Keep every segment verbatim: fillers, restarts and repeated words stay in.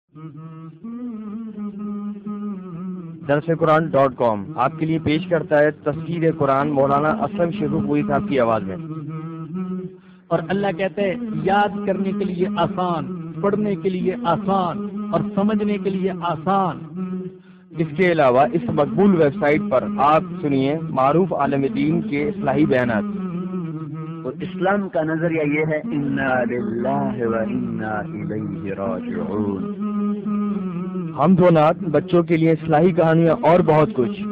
درس قرآن ڈاٹ کام آپ کے لیے پیش کرتا ہے تفسیر قرآن مولانا اسلم شیخو پوری صاحب کی آواز میں۔ اور اللہ کہتے ہیں یاد کرنے کے لیے آسان، پڑھنے کے لیے آسان اور سمجھنے کے لیے آسان۔ اس کے علاوہ اس مقبول ویب سائٹ پر آپ سنیے معروف عالم دین کے اصلاحی بیانات۔ اور اسلام کا نظریہ یہ ہے انا للہ و انا الیہ راجعون۔ حمد و نعت، بچوں کے لیے اصلاحی کہانیاں اور بہت کچھ۔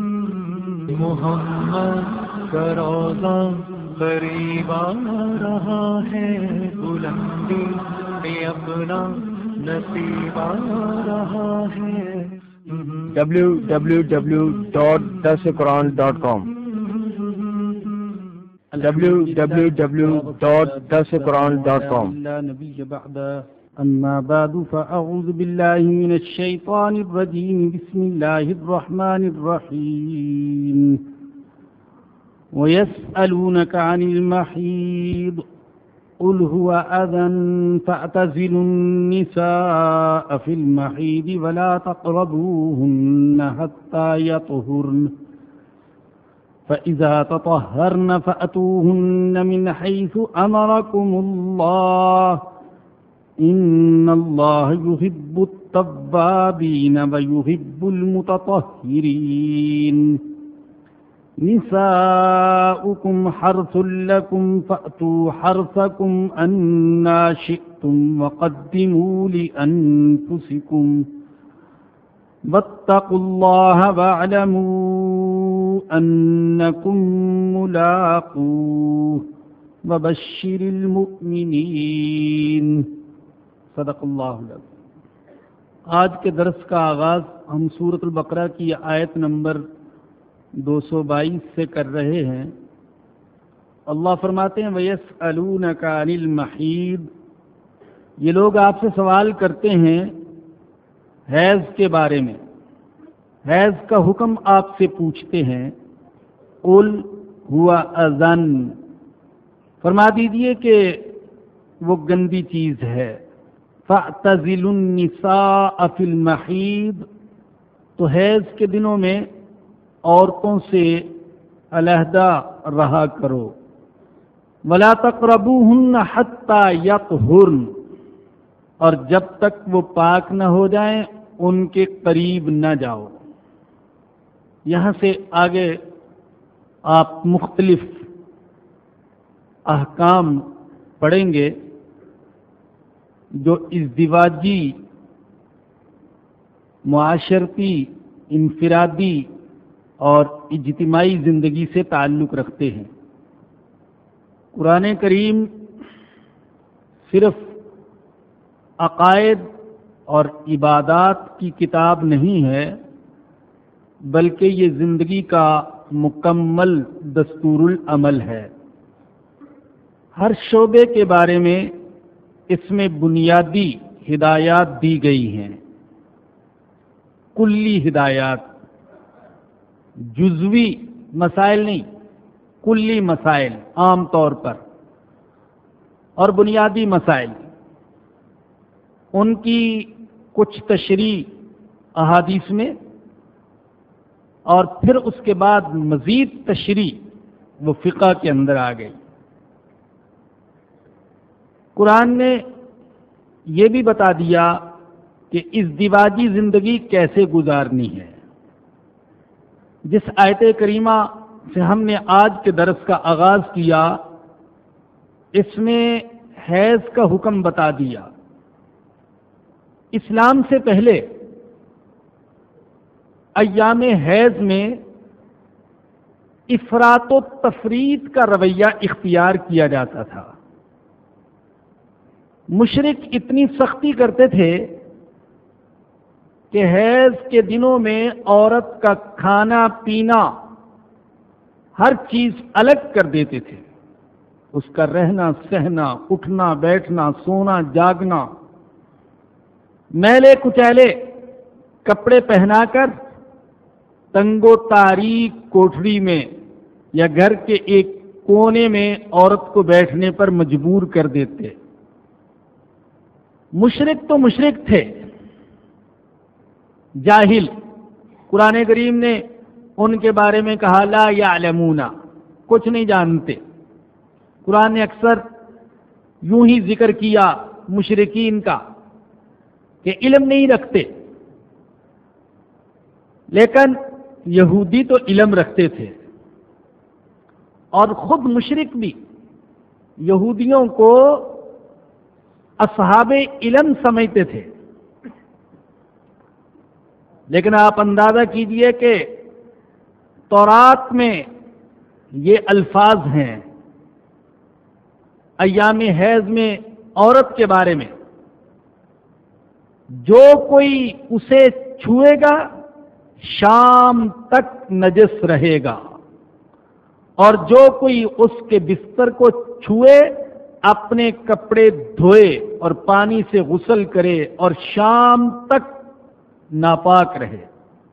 محمد کا روضہ قریب آ رہا ہے، بلندی میں اپنا نصیب آ رہا ہے۔ ڈبلیو ڈبلیو ڈبلیو ڈاٹ درس قرآن dot com W W W dot درس قرآن ڈاٹ کام۔ أما بعد فأعوذ بالله من الشيطان الرجيم بسم الله الرحمن الرحيم ويسألونك عن المحيض قل هو أذى فاعتزلوا النساء في المحيض ولا تقربوهن حتى يطهرن فإذا تطهرن فأتوهن من حيث أمركم الله إن الله يحب التوابين ويحب المتطهرين نساؤكم حرث لكم فأتوا حرثكم أنى شئتم وقدموا لأنفسكم واتقوا الله واعلموا أنكم ملاقوه وبشر المؤمنين۔ صدق اللہ العظیم۔ آج کے درس کا آغاز ہم سورۃ البقرہ کی آیت نمبر دو سو بائیس سے کر رہے ہیں۔ اللہ فرماتے ہیں وَيَسْأَلُونَكَ عَنِ الْمَحِيضِ، یہ لوگ آپ سے سوال کرتے ہیں حیض کے بارے میں، حیض کا حکم آپ سے پوچھتے ہیں۔ قُلْ هُوَ أَذًى، فرما دیجئے کہ وہ گندی چیز ہے۔ فَاعْتَزِلُوا النِّسَاءَ فِي الْمَحِيضِ، تو حیض کے دنوں میں عورتوں سے علیحدہ رہا کرو۔ وَلَا تَقْرَبُوهُنَّ حَتَّى يَطْهُرْنَ، اور جب تک وہ پاک نہ ہو جائیں ان کے قریب نہ جاؤ۔ یہاں سے آگے آپ مختلف احکام پڑھیں گے جو ازدواجی، معاشرتی، انفرادی اور اجتماعی زندگی سے تعلق رکھتے ہیں۔ قرآن کریم صرف عقائد اور عبادات کی کتاب نہیں ہے، بلکہ یہ زندگی کا مکمل دستور العمل ہے۔ ہر شعبے کے بارے میں اس میں بنیادی ہدایات دی گئی ہیں، کلی ہدایات، جزوی مسائل نہیں، کلی مسائل عام طور پر، اور بنیادی مسائل ان کی کچھ تشریح احادیث میں، اور پھر اس کے بعد مزید تشریح وہ فقہ کے اندر آ گئی۔ قرآن نے یہ بھی بتا دیا کہ ازدواجی زندگی کیسے گزارنی ہے۔ جس آیت کریمہ سے ہم نے آج کے درس کا آغاز کیا، اس میں حیض کا حکم بتا دیا۔ اسلام سے پہلے ایام حیض میں افراط و تفریط کا رویہ اختیار کیا جاتا تھا۔ مشرک اتنی سختی کرتے تھے کہ حیض کے دنوں میں عورت کا کھانا پینا ہر چیز الگ کر دیتے تھے، اس کا رہنا سہنا، اٹھنا بیٹھنا، سونا جاگنا، میلے کچیلے کپڑے پہنا کر تنگ و تاریک کوٹھری میں یا گھر کے ایک کونے میں عورت کو بیٹھنے پر مجبور کر دیتے۔ مشرک تو مشرک تھے، جاہل، قرآن کریم نے ان کے بارے میں کہا لا یعلمون، کچھ نہیں جانتے۔ قرآن نے اکثر یوں ہی ذکر کیا مشرکین کا کہ علم نہیں رکھتے، لیکن یہودی تو علم رکھتے تھے، اور خود مشرک بھی یہودیوں کو اصحاب علم سمجھتے تھے۔ لیکن آپ اندازہ کیجئے کہ تورات میں یہ الفاظ ہیں ایام حیض میں عورت کے بارے میں، جو کوئی اسے چھوئے گا شام تک نجس رہے گا، اور جو کوئی اس کے بستر کو چھوئے اپنے کپڑے دھوئے اور پانی سے غسل کرے اور شام تک ناپاک رہے۔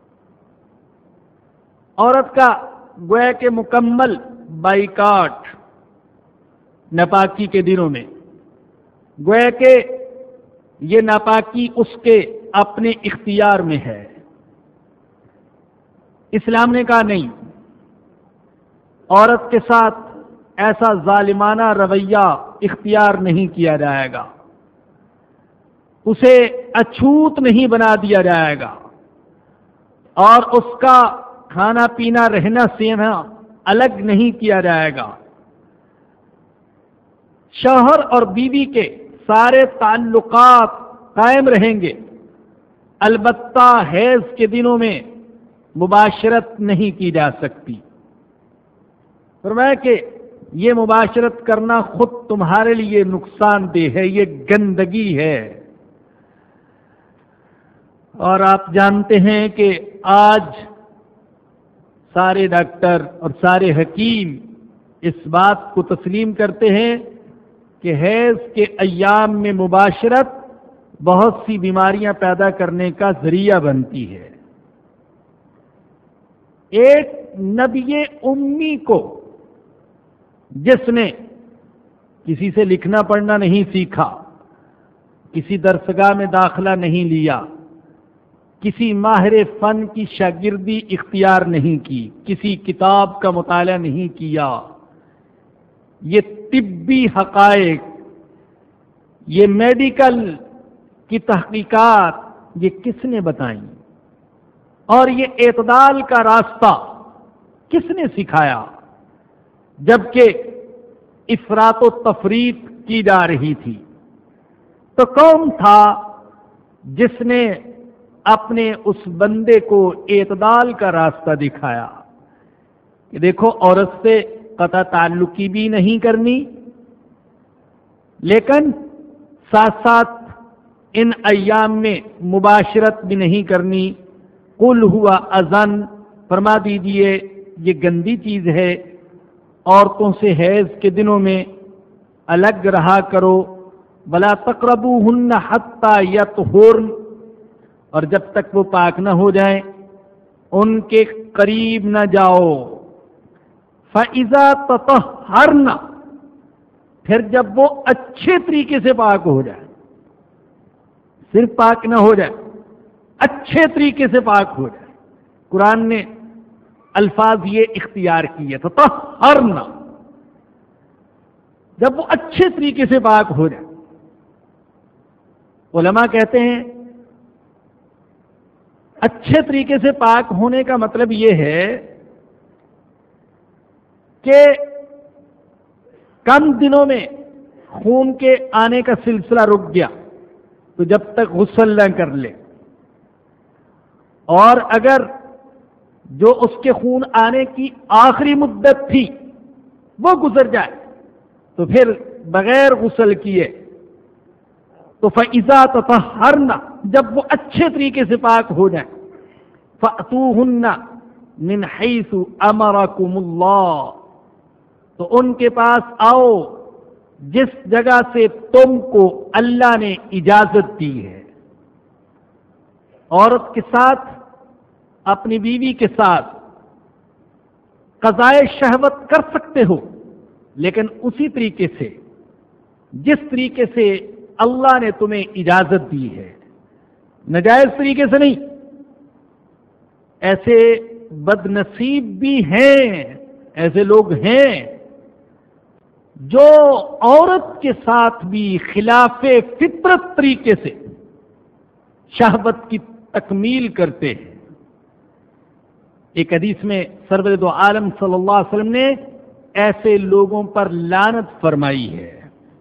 عورت کا گویا کہ مکمل بائیکاٹ ناپاکی کے دنوں میں، گویا کہ یہ ناپاکی اس کے اپنے اختیار میں ہے۔ اسلام نے کہا نہیں، عورت کے ساتھ ایسا ظالمانہ رویہ اختیار نہیں کیا جائے گا، اسے اچھوت نہیں بنا دیا جائے گا، اور اس کا کھانا پینا رہنا سہنا الگ نہیں کیا جائے گا۔ شوہر اور بیوی کے سارے تعلقات قائم رہیں گے، البتہ حیض کے دنوں میں مباشرت نہیں کی جا سکتی۔ فرمایا کہ یہ مباشرت کرنا خود تمہارے لیے نقصان دہ ہے، یہ گندگی ہے۔ اور آپ جانتے ہیں کہ آج سارے ڈاکٹر اور سارے حکیم اس بات کو تسلیم کرتے ہیں کہ حیض کے ایام میں مباشرت بہت سی بیماریاں پیدا کرنے کا ذریعہ بنتی ہے۔ ایک نبی امی کو جس نے کسی سے لکھنا پڑھنا نہیں سیکھا، کسی درسگاہ میں داخلہ نہیں لیا، کسی ماہر فن کی شاگردی اختیار نہیں کی، کسی کتاب کا مطالعہ نہیں کیا، یہ طبی حقائق، یہ میڈیکل کی تحقیقات یہ کس نے بتائیں، اور یہ اعتدال کا راستہ کس نے سکھایا، جبکہ افراط و تفریط کی جا رہی تھی؟ تو کون تھا جس نے اپنے اس بندے کو اعتدال کا راستہ دکھایا کہ دیکھو عورت سے قطع تعلقی بھی نہیں کرنی، لیکن ساتھ ساتھ ان ایام میں مباشرت بھی نہیں کرنی۔ قل ہوا اذن، فرما دیجئے یہ گندی چیز ہے، عورتوں سے حیض کے دنوں میں الگ رہا کرو، ولا تقربوہن حتی یطہرن، اور جب تک وہ پاک نہ ہو جائیں ان کے قریب نہ جاؤ۔ فَإِذَا تَطَهَّرْنَ، پھر جب وہ اچھے طریقے سے پاک ہو جائے، صرف پاک نہ ہو جائے، اچھے طریقے سے پاک ہو جائے۔ قرآن نے الفاظ یہ اختیار کیے تطہرنا، جب وہ اچھے طریقے سے پاک ہو جائے۔ علماء کہتے ہیں اچھے طریقے سے پاک ہونے کا مطلب یہ ہے کہ کم دنوں میں خون کے آنے کا سلسلہ رک گیا تو جب تک غسل نہ کر لے، اور اگر جو اس کے خون آنے کی آخری مدت تھی وہ گزر جائے تو پھر بغیر غسل کیے تو فَإِذَا تَطَهَّرْنَ، جب وہ اچھے طریقے سے پاک ہو جائیں، فَأْتُوهُنَّ مِنْ حَيْثُ أَمَرَكُمُ اللَّهُ، تو ان کے پاس آؤ جس جگہ سے تم کو اللہ نے اجازت دی ہے۔ عورت کے ساتھ، اپنی بیوی کے ساتھ قضائے شہوت کر سکتے ہو، لیکن اسی طریقے سے جس طریقے سے اللہ نے تمہیں اجازت دی ہے، ناجائز طریقے سے نہیں۔ ایسے بد نصیب بھی ہیں، ایسے لوگ ہیں جو عورت کے ساتھ بھی خلاف فطرت طریقے سے شہوت کی تکمیل کرتے ہیں۔ ایک حدیث میں سرور دو عالم صلی اللہ علیہ وسلم نے ایسے لوگوں پر لعنت فرمائی ہے۔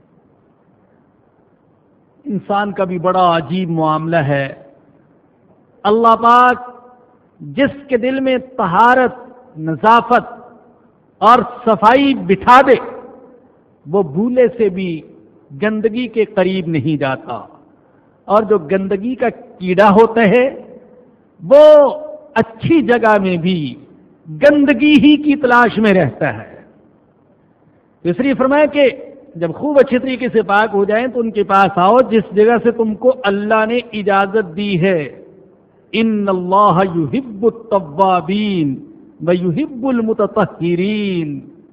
انسان کا بھی بڑا عجیب معاملہ ہے۔ اللہ پاک جس کے دل میں طہارت، نظافت اور صفائی بٹھا دے، وہ بھولے سے بھی گندگی کے قریب نہیں جاتا، اور جو گندگی کا کیڑا ہوتا ہے وہ اچھی جگہ میں بھی گندگی ہی کی تلاش میں رہتا ہے۔ اس لیے فرمایا کہ جب خوب اچھے طریقے سے پاک ہو جائیں تو ان کے پاس آؤ جس جگہ سے تم کو اللہ نے اجازت دی ہے۔ ان اللہ یحب التوابین ویحب المتطہرین۔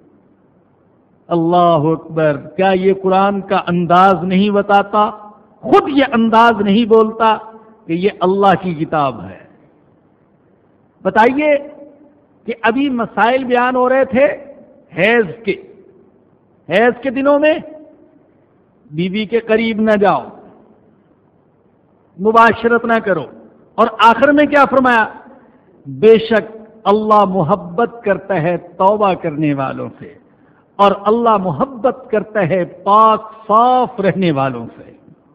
اللہ اکبر! کیا یہ قرآن کا انداز نہیں بتاتا، خود یہ انداز نہیں بولتا کہ یہ اللہ کی کتاب ہے؟ بتائیے کہ ابھی مسائل بیان ہو رہے تھے حیض کے حیض کے دنوں میں بیوی کے قریب نہ جاؤ، مباشرت نہ کرو، اور آخر میں کیا فرمایا؟ بے شک اللہ محبت کرتا ہے توبہ کرنے والوں سے، اور اللہ محبت کرتا ہے پاک صاف رہنے والوں سے۔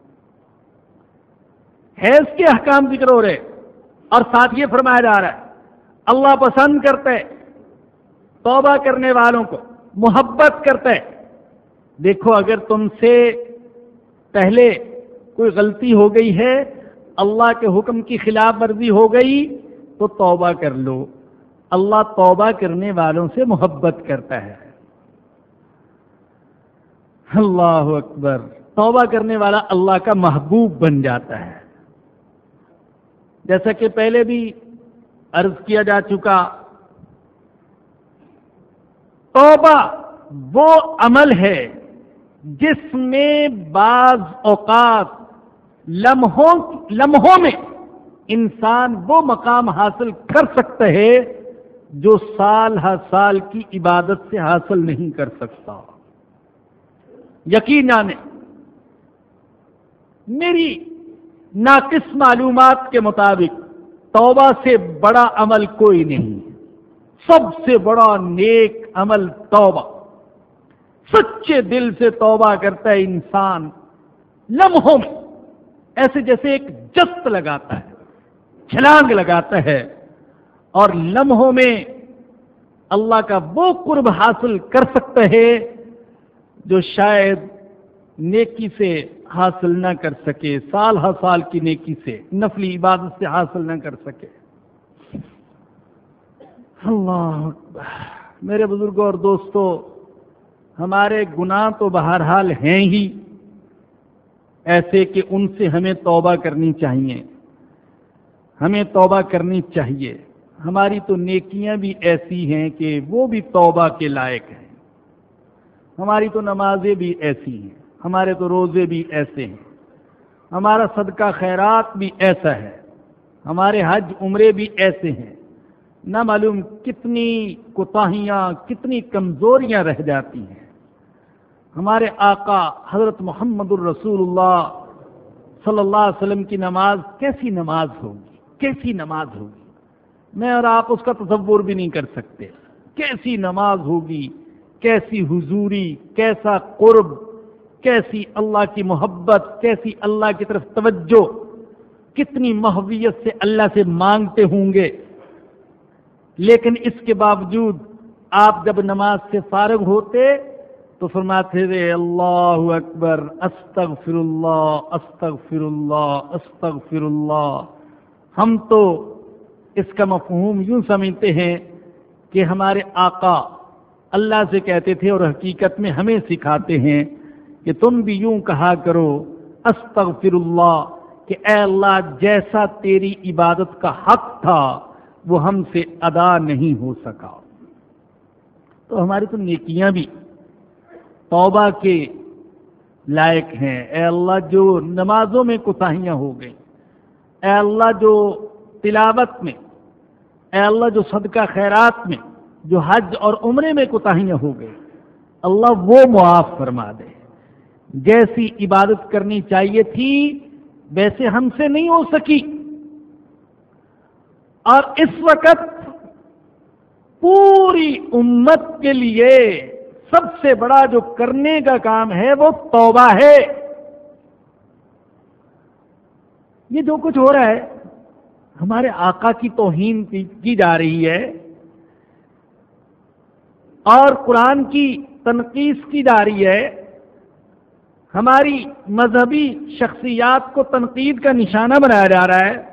حیض کے احکام ذکر ہو رہے اور ساتھ یہ فرمایا جا رہا ہے اللہ پسند کرتا ہے توبہ کرنے والوں کو، محبت کرتا ہے۔ دیکھو اگر تم سے پہلے کوئی غلطی ہو گئی ہے، اللہ کے حکم کی خلاف ورزی ہو گئی تو توبہ کر لو۔ اللہ توبہ کرنے والوں سے محبت کرتا ہے۔ اللہ اکبر! توبہ کرنے والا اللہ کا محبوب بن جاتا ہے۔ جیسا کہ پہلے بھی عرض کیا جا چکا، توبہ وہ عمل ہے جس میں بعض اوقات لمحوں لمحوں میں انسان وہ مقام حاصل کر سکتا ہے جو سال ہر سال کی عبادت سے حاصل نہیں کر سکتا۔ یقین جانے میری ناقص معلومات کے مطابق توبہ سے بڑا عمل کوئی نہیں، سب سے بڑا نیک عمل توبہ۔ سچے دل سے توبہ کرتا ہے انسان، لمحوں میں ایسے جیسے ایک جست لگاتا ہے، چھلانگ لگاتا ہے، اور لمحوں میں اللہ کا وہ قرب حاصل کر سکتا ہے جو شاید نیکی سے حاصل نہ کر سکے، سال ہر سال کی نیکی سے، نفلی عبادت سے حاصل نہ کر سکے۔ اللہ اکبر! میرے بزرگوں اور دوستو، ہمارے گناہ تو بہرحال ہیں ہی ایسے کہ ان سے ہمیں توبہ کرنی چاہیے، ہمیں توبہ کرنی چاہیے۔ ہماری تو نیکیاں بھی ایسی ہیں کہ وہ بھی توبہ کے لائق ہیں، ہماری تو نمازیں بھی ایسی ہیں، ہمارے تو روزے بھی ایسے ہیں، ہمارا صدقہ خیرات بھی ایسا ہے، ہمارے حج عمرے بھی ایسے ہیں۔ نہ معلوم کتنی کوتاہیاں، کتنی کمزوریاں رہ جاتی ہیں۔ ہمارے آقا حضرت محمد الرسول اللہ صلی اللہ علیہ وسلم کی نماز کیسی نماز ہوگی، کیسی نماز ہوگی، میں اور آپ اس کا تصور بھی نہیں کر سکتے۔ کیسی نماز ہوگی، کیسی حضوری، کیسا قرب، کیسی اللہ کی محبت، کیسی اللہ کی طرف توجہ، کتنی محویت سے اللہ سے مانگتے ہوں گے۔ لیکن اس کے باوجود آپ جب نماز سے فارغ ہوتے تو فرماتے تھے اللہ اکبر، استغفر اللہ استغفر اللہ استغفر اللہ۔ ہم تو اس کا مفہوم یوں سمجھتے ہیں کہ ہمارے آقا اللہ سے کہتے تھے، اور حقیقت میں ہمیں سکھاتے ہیں کہ تم بھی یوں کہا کرو استغفر اللہ، کہ اے اللہ جیسا تیری عبادت کا حق تھا وہ ہم سے ادا نہیں ہو سکا۔ تو ہماری تو نیکیاں بھی توبہ کے لائق ہیں۔ اے اللہ جو نمازوں میں کوتاہیاں ہو گئیں، اے اللہ جو تلاوت میں اے اللہ جو صدقہ خیرات میں، جو حج اور عمرے میں کوتاہیاں ہو گئی، اللہ وہ معاف فرما دے۔ جیسی عبادت کرنی چاہیے تھی ویسے ہم سے نہیں ہو سکی، اور اس وقت پوری امت کے لیے سب سے بڑا جو کرنے کا کام ہے وہ توبہ ہے۔ یہ جو کچھ ہو رہا ہے ہمارے آقا کی توہین کی جا رہی ہے اور قرآن کی تنقیص کی جا رہی ہے، ہماری مذہبی شخصیات کو تنقید کا نشانہ بنایا جا رہا ہے،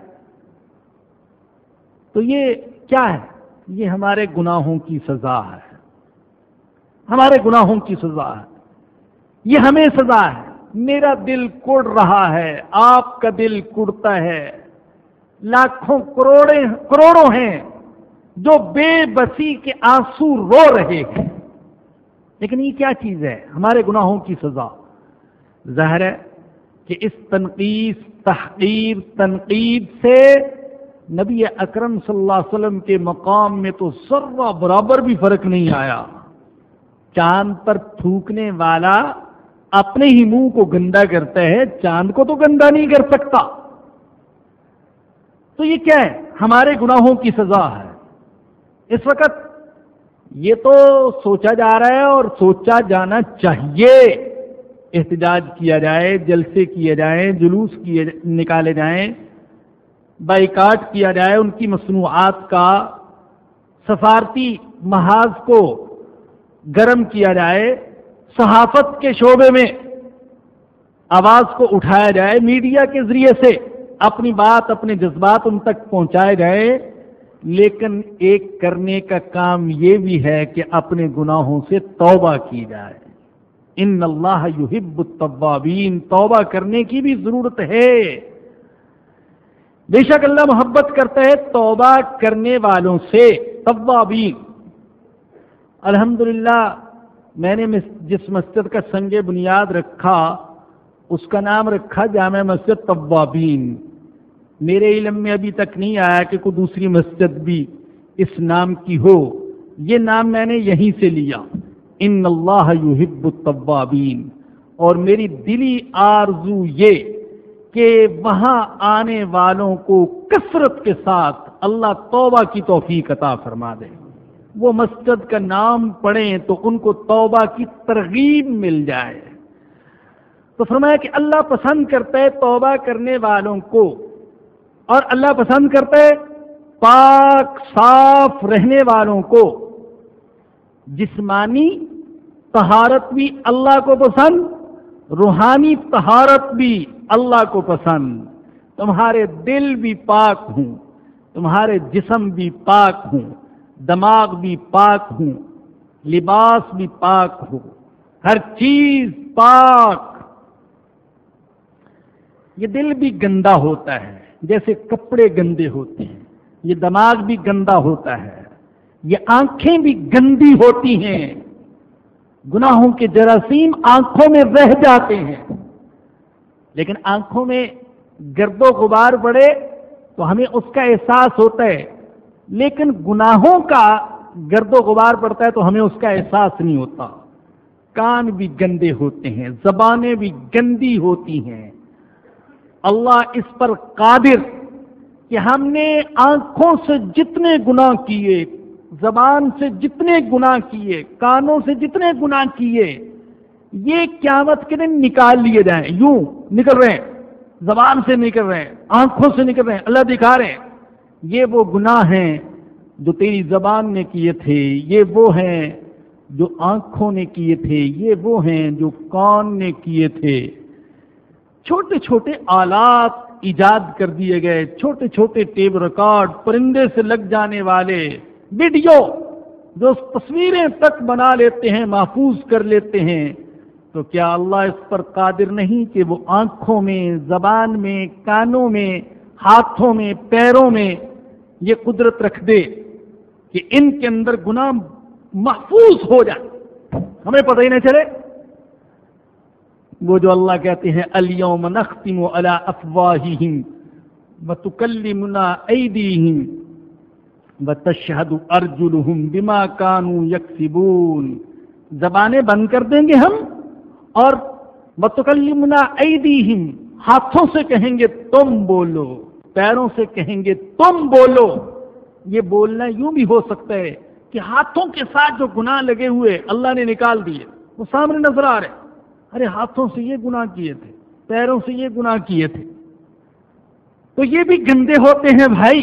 تو یہ کیا ہے؟ یہ ہمارے گناہوں کی سزا ہے، ہمارے گناہوں کی سزا ہے، یہ ہمیں سزا ہے۔ میرا دل کڑ رہا ہے، آپ کا دل کڑتا ہے، لاکھوں کروڑے کروڑوں ہیں جو بے بسی کے آنسو رو رہے ہیں، لیکن یہ کیا چیز ہے؟ ہمارے گناہوں کی سزا۔ ظاہر ہے کہ اس تنقیص، تحقیر، تنقید سے نبی اکرم صلی اللہ علیہ وسلم کے مقام میں تو ذرہ برابر بھی فرق نہیں آیا۔ چاند پر تھوکنے والا اپنے ہی منہ کو گندا کرتا ہے، چاند کو تو گندا نہیں کر سکتا۔ تو یہ کیا ہے؟ ہمارے گناہوں کی سزا ہے۔ اس وقت یہ تو سوچا جا رہا ہے اور سوچا جانا چاہیے، احتجاج کیا جائے، جلسے کیے جائیں، جلوس کیے نکالے جائیں، بائیکاٹ کیا جائے ان کی مصنوعات کا، سفارتی محاذ کو گرم کیا جائے، صحافت کے شعبے میں آواز کو اٹھایا جائے، میڈیا کے ذریعے سے اپنی بات، اپنے جذبات ان تک پہنچائے جائیں، لیکن ایک کرنے کا کام یہ بھی ہے کہ اپنے گناہوں سے توبہ کی جائے۔ ان اللہ یحب التوابین، توبہ کرنے کی بھی ضرورت ہے۔ بے شک اللہ محبت کرتا ہے توبہ کرنے والوں سے، توابین۔ الحمدللہ میں نے جس مسجد کا سنگ بنیاد رکھا اس کا نام رکھا جامع مسجد توابین۔ میرے علم میں ابھی تک نہیں آیا کہ کوئی دوسری مسجد بھی اس نام کی ہو، یہ نام میں نے یہیں سے لیا، ان اللہ یحب التوابین۔ اور میری دلی آرزو یہ کہ وہاں آنے والوں کو کثرت کے ساتھ اللہ توبہ کی توفیق عطا فرما دے۔ وہ مسجد کا نام پڑھیں تو ان کو توبہ کی ترغیب مل جائے۔ تو فرمایا کہ اللہ پسند کرتا ہے توبہ کرنے والوں کو، اور اللہ پسند کرتا ہے پاک صاف رہنے والوں کو۔ جسمانی طہارت بھی اللہ کو پسند، روحانی طہارت بھی اللہ کو پسند۔ تمہارے دل بھی پاک ہوں، تمہارے جسم بھی پاک ہوں، دماغ بھی پاک ہوں، لباس بھی پاک ہو، ہر چیز پاک۔ یہ دل بھی گندا ہوتا ہے جیسے کپڑے گندے ہوتے ہیں، یہ دماغ بھی گندا ہوتا ہے، یہ آنکھیں بھی گندی ہوتی ہیں، گناہوں کے جراثیم آنکھوں میں رہ جاتے ہیں۔ لیکن آنکھوں میں گرد و غبار پڑے تو ہمیں اس کا احساس ہوتا ہے، لیکن گناہوں کا گرد و غبار پڑتا ہے تو ہمیں اس کا احساس نہیں ہوتا۔ کان بھی گندے ہوتے ہیں، زبانیں بھی گندی ہوتی ہیں۔ اللہ اس پر قادر کہ ہم نے آنکھوں سے جتنے گناہ کیے، زبان سے جتنے گناہ کیے، کانوں سے جتنے گناہ کیے، یہ قیامت کے دن نکال لیے جائیں۔ یوں نکل رہے ہیں، زبان سے نکل رہے ہیں، آنکھوں سے نکل رہے ہیں، اللہ دکھا رہے ہیں یہ وہ گناہ ہیں جو تیری زبان نے کیے تھے، یہ وہ ہیں جو آنکھوں نے کیے تھے، یہ وہ ہیں جو کان نے کیے تھے۔ چھوٹے چھوٹے آلات ایجاد کر دیے گئے، چھوٹے چھوٹے ٹیپ ریکارڈ، پرندے سے لگ جانے والے ویڈیو جو تصویریں تک بنا لیتے ہیں، محفوظ کر لیتے ہیں۔ تو کیا اللہ اس پر قادر نہیں کہ وہ آنکھوں میں، زبان میں، کانوں میں، ہاتھوں میں، پیروں میں یہ قدرت رکھ دے کہ ان کے اندر گناہ محفوظ ہو جائے، ہمیں پتہ ہی نہ چلے؟ وہ جو اللہ کہتے ہیں الیوم نختم علی افواہہم وتکلمنا ایدیہم وَتَشْهَدُ أَرْجُلُهُمْ بِمَا كَانُوا يَكْسِبُونَ، زبانیں بند کر دیں گے ہم، اور وَتُكَلِّمُنَا أَيْدِيهِمْ، ہاتھوں سے کہیں گے تم بولو، پیروں سے کہیں گے تم بولو۔ یہ بولنا یوں بھی ہو سکتا ہے کہ ہاتھوں کے ساتھ جو گناہ لگے ہوئے اللہ نے نکال دیے، وہ سامنے نظر آ رہے، ارے ہاتھوں سے یہ گناہ کیے تھے، پیروں سے یہ گناہ کیے تھے، تو یہ بھی گندے ہوتے ہیں بھائی۔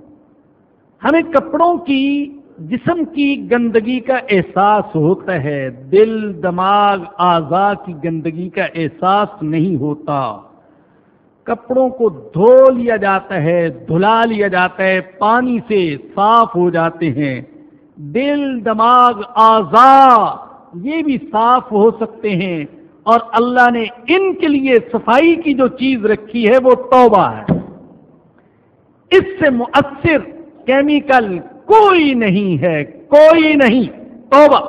ہمیں کپڑوں کی، جسم کی گندگی کا احساس ہوتا ہے، دل، دماغ، اعضاء کی گندگی کا احساس نہیں ہوتا۔ کپڑوں کو دھو لیا جاتا ہے، دھلا لیا جاتا ہے، پانی سے صاف ہو جاتے ہیں، دل، دماغ، اعضاء یہ بھی صاف ہو سکتے ہیں، اور اللہ نے ان کے لیے صفائی کی جو چیز رکھی ہے وہ توبہ ہے۔ اس سے مؤثر کیمیکل کوئی نہیں ہے، کوئی نہیں، توبہ۔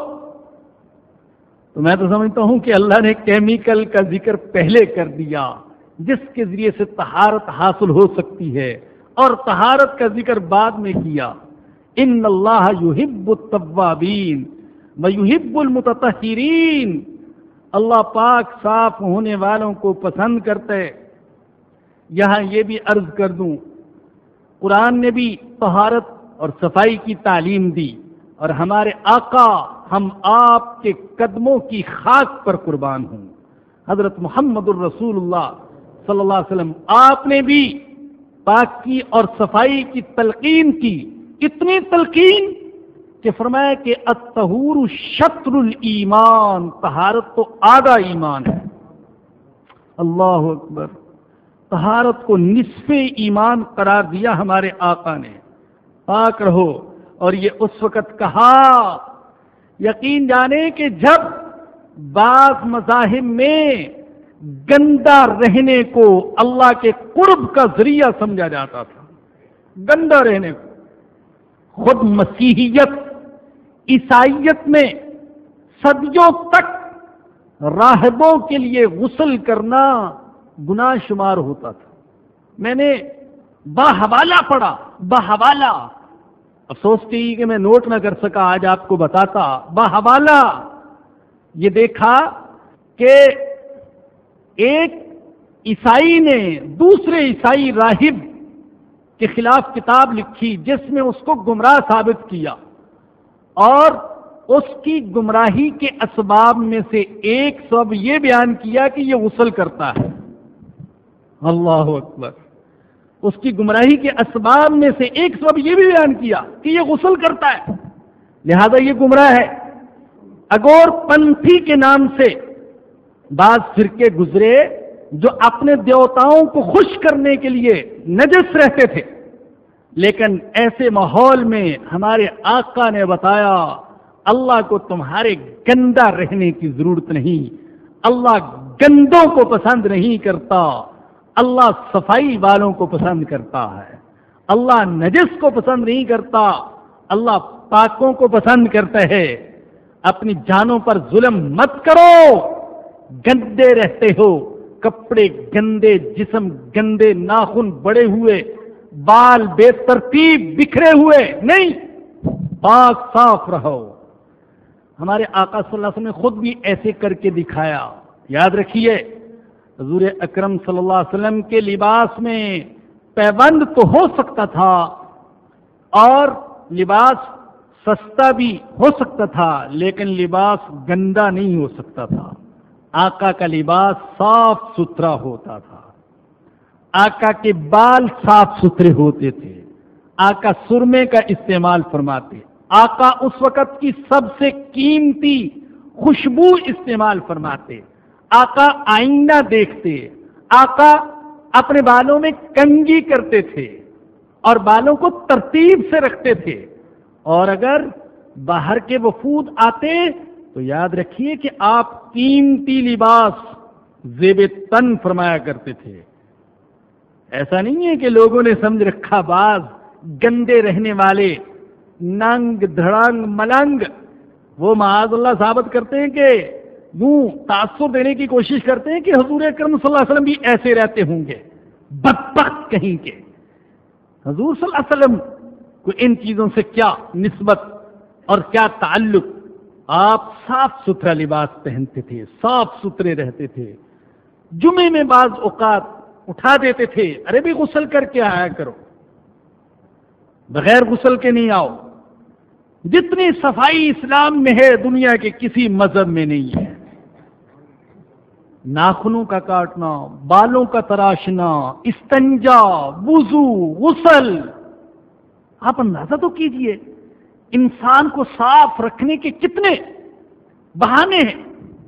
تو میں تو سمجھتا ہوں کہ اللہ نے کیمیکل کا ذکر پہلے کر دیا، جس کے ذریعے سے طہارت حاصل ہو سکتی ہے، اور طہارت کا ذکر بعد میں کیا۔ ان اللہ یحب التوابین ویحب المتطہرین، اللہ پاک صاف ہونے والوں کو پسند کرتا ہے۔ یہاں یہ بھی عرض کر دوں، قرآن نے بھی طہارت اور صفائی کی تعلیم دی، اور ہمارے آقا ہم آپ کے قدموں کی خاک پر قربان ہوں، حضرت محمد الرسول اللہ صلی اللہ علیہ وسلم، آپ نے بھی پاکی اور صفائی کی تلقین کی، اتنی تلقین کہ فرمایا کہ الطہور شطر الایمان، طہارت تو آدھا ایمان ہے۔ اللہ اکبر، طہارت کو نصف ایمان قرار دیا ہمارے آقا نے، پاک رہو۔ اور یہ اس وقت کہا، یقین جانے کہ جب بعض مذاہب میں گندا رہنے کو اللہ کے قرب کا ذریعہ سمجھا جاتا تھا، گندا رہنے کو۔ خود مسیحیت، عیسائیت میں صدیوں تک راہبوں کے لیے غسل کرنا گناہ شمار ہوتا تھا۔ میں نے باحوالہ پڑھا، باحوالہ، افسوس کی کہ میں نوٹ نہ کر سکا، آج آپ کو بتاتا۔ باحوالہ یہ دیکھا کہ ایک عیسائی نے دوسرے عیسائی راہب کے خلاف کتاب لکھی، جس میں اس کو گمراہ ثابت کیا، اور اس کی گمراہی کے اسباب میں سے ایک سبب یہ بیان کیا کہ یہ غسل کرتا ہے۔ اللہ اکبر، اس کی گمراہی کے اسباب میں سے ایک سبب یہ بھی بیان کیا کہ یہ غسل کرتا ہے، لہذا یہ گمراہ ہے۔ اگور پنتھی کے نام سے بعض فرقے گزرے جو اپنے دیوتاؤں کو خوش کرنے کے لیے نجس رہتے تھے، لیکن ایسے ماحول میں ہمارے آقا نے بتایا اللہ کو تمہارے گندا رہنے کی ضرورت نہیں، اللہ گندوں کو پسند نہیں کرتا، اللہ صفائی والوں کو پسند کرتا ہے، اللہ نجس کو پسند نہیں کرتا، اللہ پاکوں کو پسند کرتا ہے۔ اپنی جانوں پر ظلم مت کرو، گندے رہتے ہو، کپڑے گندے، جسم گندے، ناخن بڑے ہوئے، بال بے ترتیب بکھرے ہوئے نہیں، پاک صاف رہو۔ ہمارے آقا صلی اللہ علیہ وسلم نے خود بھی ایسے کر کے دکھایا۔ یاد رکھیے، حضور اکرم صلی اللہ علیہ وسلم کے لباس میں پیبند تو ہو سکتا تھا، اور لباس سستا بھی ہو سکتا تھا، لیکن لباس گندا نہیں ہو سکتا تھا۔ آقا کا لباس صاف ستھرا ہوتا تھا، آقا کے بال صاف ستھرے ہوتے تھے، آقا سرمے کا استعمال فرماتے، آقا اس وقت کی سب سے قیمتی خوشبو استعمال فرماتے، آقا آئینہ دیکھتے، آقا اپنے بالوں میں کنگھی کرتے تھے اور بالوں کو ترتیب سے رکھتے تھے، اور اگر باہر کے وفود آتے تو یاد رکھیے کہ آپ قیمتی لباس زیب تن فرمایا کرتے تھے۔ ایسا نہیں ہے کہ لوگوں نے سمجھ رکھا بعض گندے رہنے والے ننگ دھڑنگ ملنگ وہ معاذ اللہ ثابت کرتے ہیں کہ یوں تاثر دینے کی کوشش کرتے ہیں کہ حضور اکرم صلی اللہ علیہ وسلم بھی ایسے رہتے ہوں گے، بدبخت کہیں کے۔ حضور صلی اللہ علیہ وسلم کہ ان چیزوں سے کیا نسبت اور کیا تعلق. آپ صاف ستھرا لباس پہنتے تھے، صاف ستھرے رہتے تھے. جمعے میں بعض اوقات اٹھا دیتے تھے، ارے بھی غسل کر کے آیا کرو، بغیر غسل کے نہیں آؤ. جتنی صفائی اسلام میں ہے دنیا کے کسی مذہب میں نہیں ہے. ناخنوں کا کاٹنا، بالوں کا تراشنا، استنجا، وضو، غسل. آپ اندازہ تو کیجئے انسان کو صاف رکھنے کے کتنے بہانے ہیں.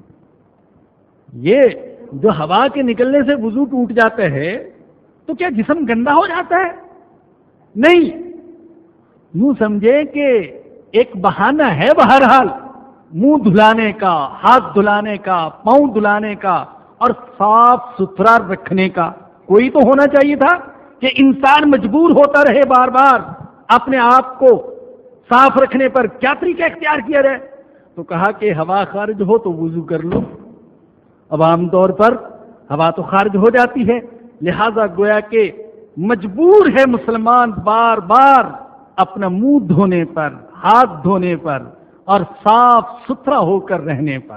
یہ جو ہوا کے نکلنے سے وضو ٹوٹ جاتا ہے تو کیا جسم گندا ہو جاتا ہے؟ نہیں. یوں سمجھے کہ ایک بہانہ ہے بہرحال منہ دھلانے کا، ہاتھ دھلانے کا، پاؤں دھلانے کا اور صاف ستھرا رکھنے کا. کوئی تو ہونا چاہیے تھا کہ انسان مجبور ہوتا رہے بار بار اپنے آپ کو صاف رکھنے پر. کیا طریقہ اختیار کیا جائے؟ تو کہا کہ ہوا خارج ہو تو وضو کر لو. اب عام طور پر ہوا تو خارج ہو جاتی ہے، لہذا گویا کہ مجبور ہے مسلمان بار بار اپنا منہ دھونے پر، ہاتھ دھونے پر اور صاف ستھرا ہو کر رہنے پر.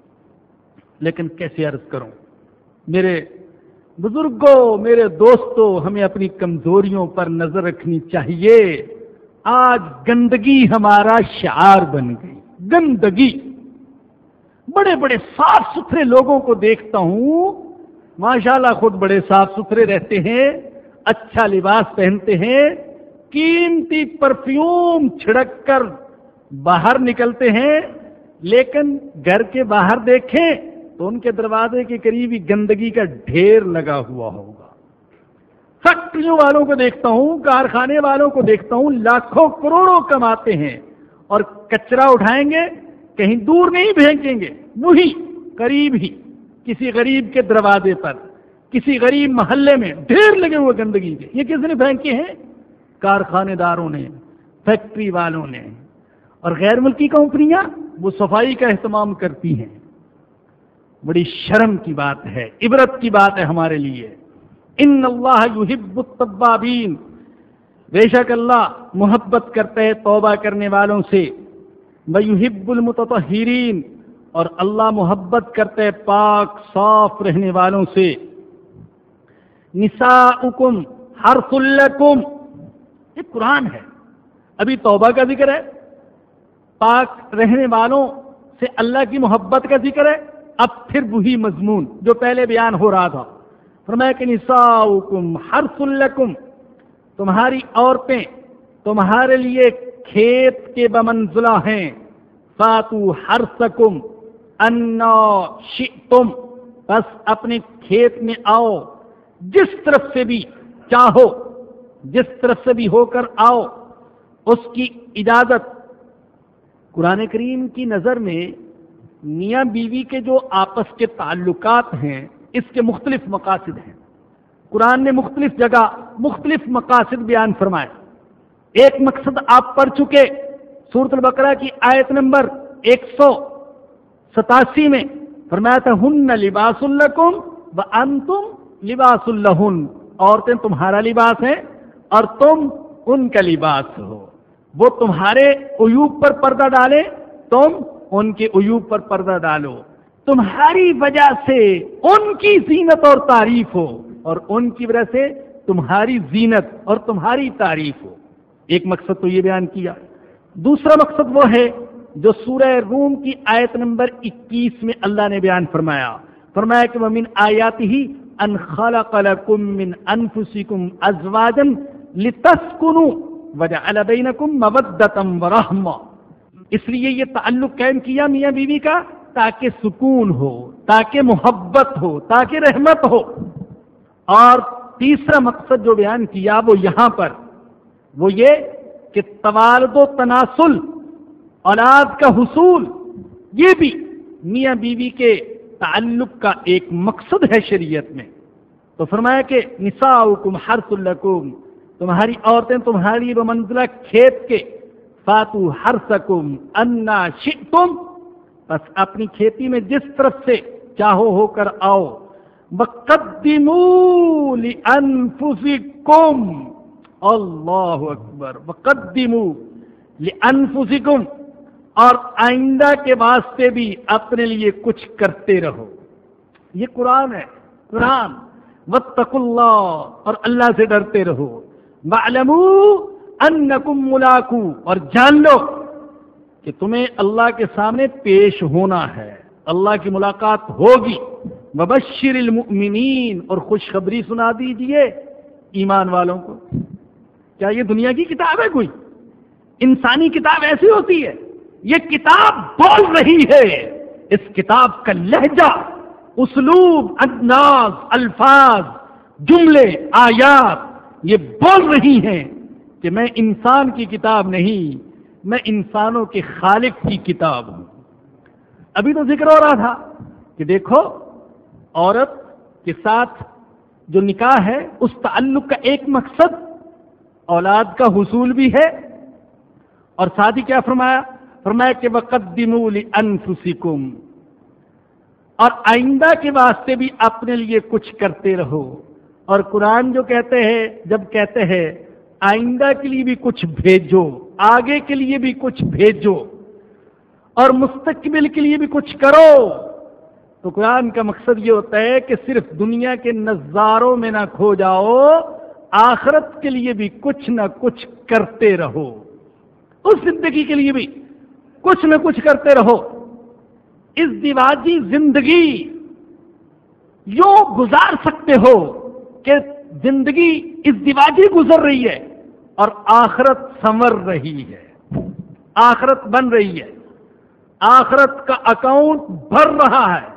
لیکن کیسے عرض کروں میرے بزرگوں، میرے دوستوں، ہمیں اپنی کمزوریوں پر نظر رکھنی چاہیے. آج گندگی ہمارا شعار بن گئی. گندگی. بڑے بڑے صاف ستھرے لوگوں کو دیکھتا ہوں، ماشاءاللہ خود بڑے صاف ستھرے رہتے ہیں، اچھا لباس پہنتے ہیں، قیمتی پرفیوم چھڑک کر باہر نکلتے ہیں، لیکن گھر کے باہر دیکھیں تو ان کے دروازے کے قریب ہی گندگی کا ڈھیر لگا ہوا ہوگا. فیکٹریوں والوں کو دیکھتا ہوں، کارخانے والوں کو دیکھتا ہوں، لاکھوں کروڑوں کماتے ہیں اور کچرا اٹھائیں گے کہیں دور نہیں بھیجیں گے، وہی قریب ہی کسی غریب کے دروازے پر، کسی غریب محلے میں ڈھیر لگے ہوئے گندگی کے. یہ کس نے پھینکے ہیں؟ کارخانے داروں نے، فیکٹری والوں نے. اور غیر ملکی کمپنیاں وہ صفائی کا اہتمام کرتی ہیں. بڑی شرم کی بات ہے، عبرت کی بات ہے ہمارے لیے. ان اللہ یحب التوابین، بے شک اللہ محبت کرتا ہے توبہ کرنے والوں سے. ویحب المتطہرین، اور اللہ محبت کرتا ہے پاک صاف رہنے والوں سے. نساؤکم حرث لکم، یہ قرآن ہے. ابھی توبہ کا ذکر ہے، پاک رہنے والوں سے اللہ کی محبت کا ذکر ہے. اب پھر وہی مضمون جو پہلے بیان ہو رہا تھا. فرمایا کہ نساؤکم حرث لکم، تمہاری عورتیں تمہارے لیے کھیت کے بمنزلہ ہیں. فاتو حرثکم انا شئتم، بس اپنے کھیت میں آؤ جس طرف سے بھی چاہو، جس طرف سے بھی ہو کر آؤ، اس کی اجازت. قرآن کریم کی نظر میں میاں بیوی کے جو آپس کے تعلقات ہیں اس کے مختلف مقاصد ہیں. قرآن نے مختلف جگہ مختلف مقاصد بیان فرمائے. ایک مقصد آپ پڑھ چکے سورۃ البقرہ کی آیت نمبر ایک سو ستاسی میں، فرمایا تھا ہن لباس لکم وانتم لباس لہن، عورتیں تمہارا لباس ہیں اور تم ان کا لباس ہو. وہ تمہارے عیوب پر پردہ ڈالے، تم ان کے عیوب پر پردہ ڈالو. تمہاری وجہ سے ان کی زینت اور تعریف ہو اور ان کی وجہ سے تمہاری زینت اور تمہاری تعریف ہو. ایک مقصد تو یہ بیان کیا. دوسرا مقصد وہ ہے جو سورہ روم کی آیت نمبر اکیس میں اللہ نے بیان فرمایا. فرمایا کہ وَمِنْ آیَاتِهِ أَنْ خَلَقَ لَكُم مِّنْ أَنفُسِكُمْ أَزْوَاجًا لِتَسْكُنُوا وَجَعَلَ بَيْنَكُم مَّوَدَّةً وَرَحْمَةً. اس لیے یہ تعلق قائم کیا میاں بیوی کا تاکہ سکون ہو، تاکہ محبت ہو، تاکہ رحمت ہو. اور تیسرا مقصد جو بیان کیا وہ یہاں پر وہ یہ کہ توالد و تناسل، اولاد کا حصول، یہ بھی میاں بیوی کے تعلق کا ایک مقصد ہے شریعت میں. تو فرمایا کہ نساؤکم حرث لکم، تمہاری عورتیں تمہاری بمنزلہ کھیت کے. فاتو حرثکم انا شئتم، بس اپنی کھیتی میں جس طرف سے چاہو ہو کر آؤ. وقدموا لانفسکم، اللہ اکبر. وقدموا لانفسکم، اور آئندہ کے واسطے بھی اپنے لیے کچھ کرتے رہو. یہ قرآن ہے، قرآن. واتقوا اللہ، اور اللہ سے ڈرتے رہو. وَاعْلَمُوا أَنَّكُمْ مُلَاقُوهُ، اور جان لو کہ تمہیں اللہ کے سامنے پیش ہونا ہے، اللہ کی ملاقات ہوگی. وَبَشِّرِ الْمُؤْمِنِينَ، اور خوشخبری سنا دیجئے ایمان والوں کو. کیا یہ دنیا کی کتاب ہے؟ کوئی انسانی کتاب ایسی ہوتی ہے؟ یہ کتاب بول رہی ہے. اس کتاب کا لہجہ، اسلوب، انداز، الفاظ، جملے، آیات یہ بول رہی ہیں کہ میں انسان کی کتاب نہیں، میں انسانوں کے خالق کی کتاب ہوں. ابھی تو ذکر ہو رہا تھا کہ دیکھو عورت کے ساتھ جو نکاح ہے اس تعلق کا ایک مقصد اولاد کا حصول بھی ہے، اور ساتھ ہی کیا فرمایا؟ فرمایا کہ وَقَدِّمُوا لِأَنفُسِكُمْ، اور آئندہ کے واسطے بھی اپنے لیے کچھ کرتے رہو. اور قرآن جو کہتے ہیں، جب کہتے ہیں آئندہ کے لیے بھی کچھ بھیجو، آگے کے لیے بھی کچھ بھیجو، اور مستقبل کے لیے بھی کچھ کرو، تو قرآن کا مقصد یہ ہوتا ہے کہ صرف دنیا کے نظاروں میں نہ کھو جاؤ، آخرت کے لیے بھی کچھ نہ کچھ کرتے رہو. اس زندگی کے لیے بھی کچھ نہ کچھ کرتے رہو. اس ازدواجی زندگی یوں گزار سکتے ہو کہ زندگی ازدواجی گزر رہی ہے اور آخرت سنور رہی ہے، آخرت بن رہی ہے، آخرت کا اکاؤنٹ بھر رہا ہے،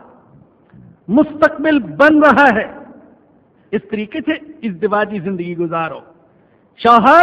مستقبل بن رہا ہے. اس طریقے سے ازدواجی زندگی گزارو. شوہر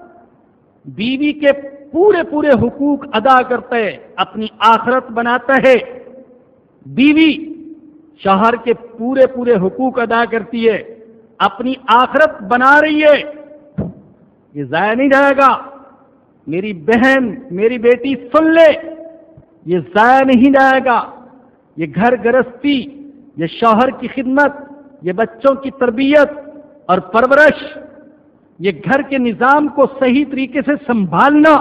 بیوی کے پورے پورے حقوق ادا کرتے اپنی آخرت بناتا ہے، بیوی شوہر کے پورے پورے حقوق ادا کرتی ہے، اپنی آخرت بنا رہی ہے. یہ ضائع نہیں جائے گا. میری بہن، میری بیٹی سن لے، یہ ضائع نہیں جائے گا. یہ گھر گرہستی، یہ شوہر کی خدمت، یہ بچوں کی تربیت اور پرورش، یہ گھر کے نظام کو صحیح طریقے سے سنبھالنا،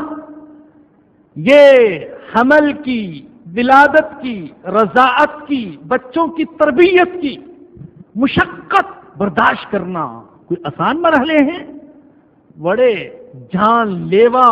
یہ حمل کی، ولادت کی، رضاعت کی، بچوں کی تربیت کی مشقت برداشت کرنا کوئی آسان مرحلے ہیں؟ بڑے جان لیوا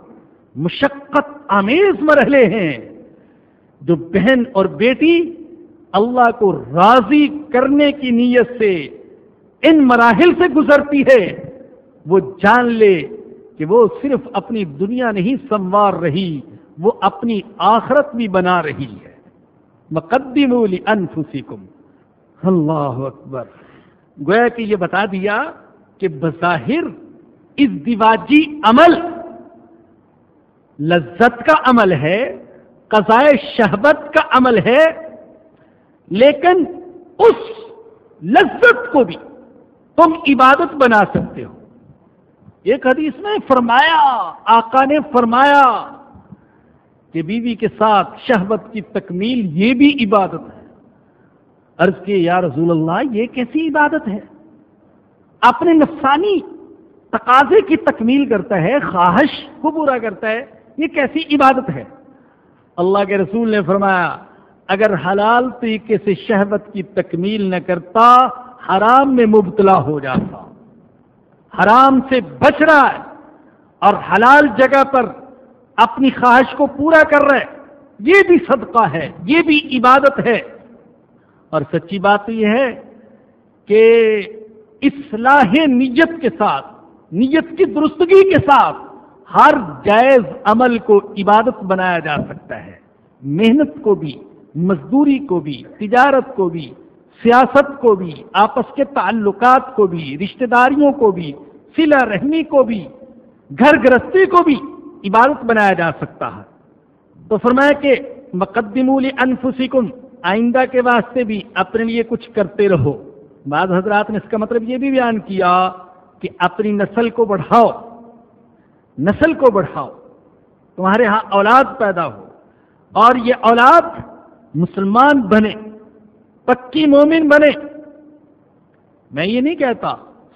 مشقت آمیز مرحلے ہیں. جو بہن اور بیٹی اللہ کو راضی کرنے کی نیت سے ان مراحل سے گزرتی ہے، وہ جان لے کہ وہ صرف اپنی دنیا نہیں سنوار رہی، وہ اپنی آخرت بھی بنا رہی ہے. وَقَدِّمُوا لِأَنفُسِكُمْ. اللہ اکبر. گویا کہ یہ بتا دیا کہ بظاہر ازدواجی عمل لذت کا عمل ہے، قضائے شہوت کا عمل ہے، لیکن اس لذت کو بھی تم عبادت بنا سکتے ہو. ایک حدیث میں فرمایا، آقا نے فرمایا کہ بیوی کے ساتھ شہوت کی تکمیل یہ بھی عبادت ہے. عرض کی یا رسول اللہ یہ کیسی عبادت ہے؟ اپنے نفسانی تقاضے کی تکمیل کرتا ہے، خواہش کو پورا کرتا ہے، یہ کیسی عبادت ہے؟ اللہ کے رسول نے فرمایا اگر حلال طریقے سے شہوت کی تکمیل نہ کرتا حرام میں مبتلا ہو جاتا. حرام سے بچ رہا ہے اور حلال جگہ پر اپنی خواہش کو پورا کر رہا ہے، یہ بھی صدقہ ہے، یہ بھی عبادت ہے. اور سچی بات یہ ہے کہ اصلاح نیت کے ساتھ، نیت کی درستگی کے ساتھ ہر جائز عمل کو عبادت بنایا جا سکتا ہے. محنت کو بھی، مزدوری کو بھی، تجارت کو بھی، سیاست کو بھی، آپس کے تعلقات کو بھی، رشتہ داریوں کو بھی، صلہ رحمی کو بھی، گھر گرہستی کو بھی عبادت بنایا جا سکتا ہے. تو فرمایا کہ مقدموا لانفسکم، آئندہ کے واسطے بھی اپنے لیے کچھ کرتے رہو. بعض حضرات نے اس کا مطلب یہ بھی بیان کیا کہ اپنی نسل کو بڑھاؤ، نسل کو بڑھاؤ، تمہارے ہاں اولاد پیدا ہو اور یہ اولاد مسلمان بنے، پکی مومن بنے. میں یہ نہیں کہتا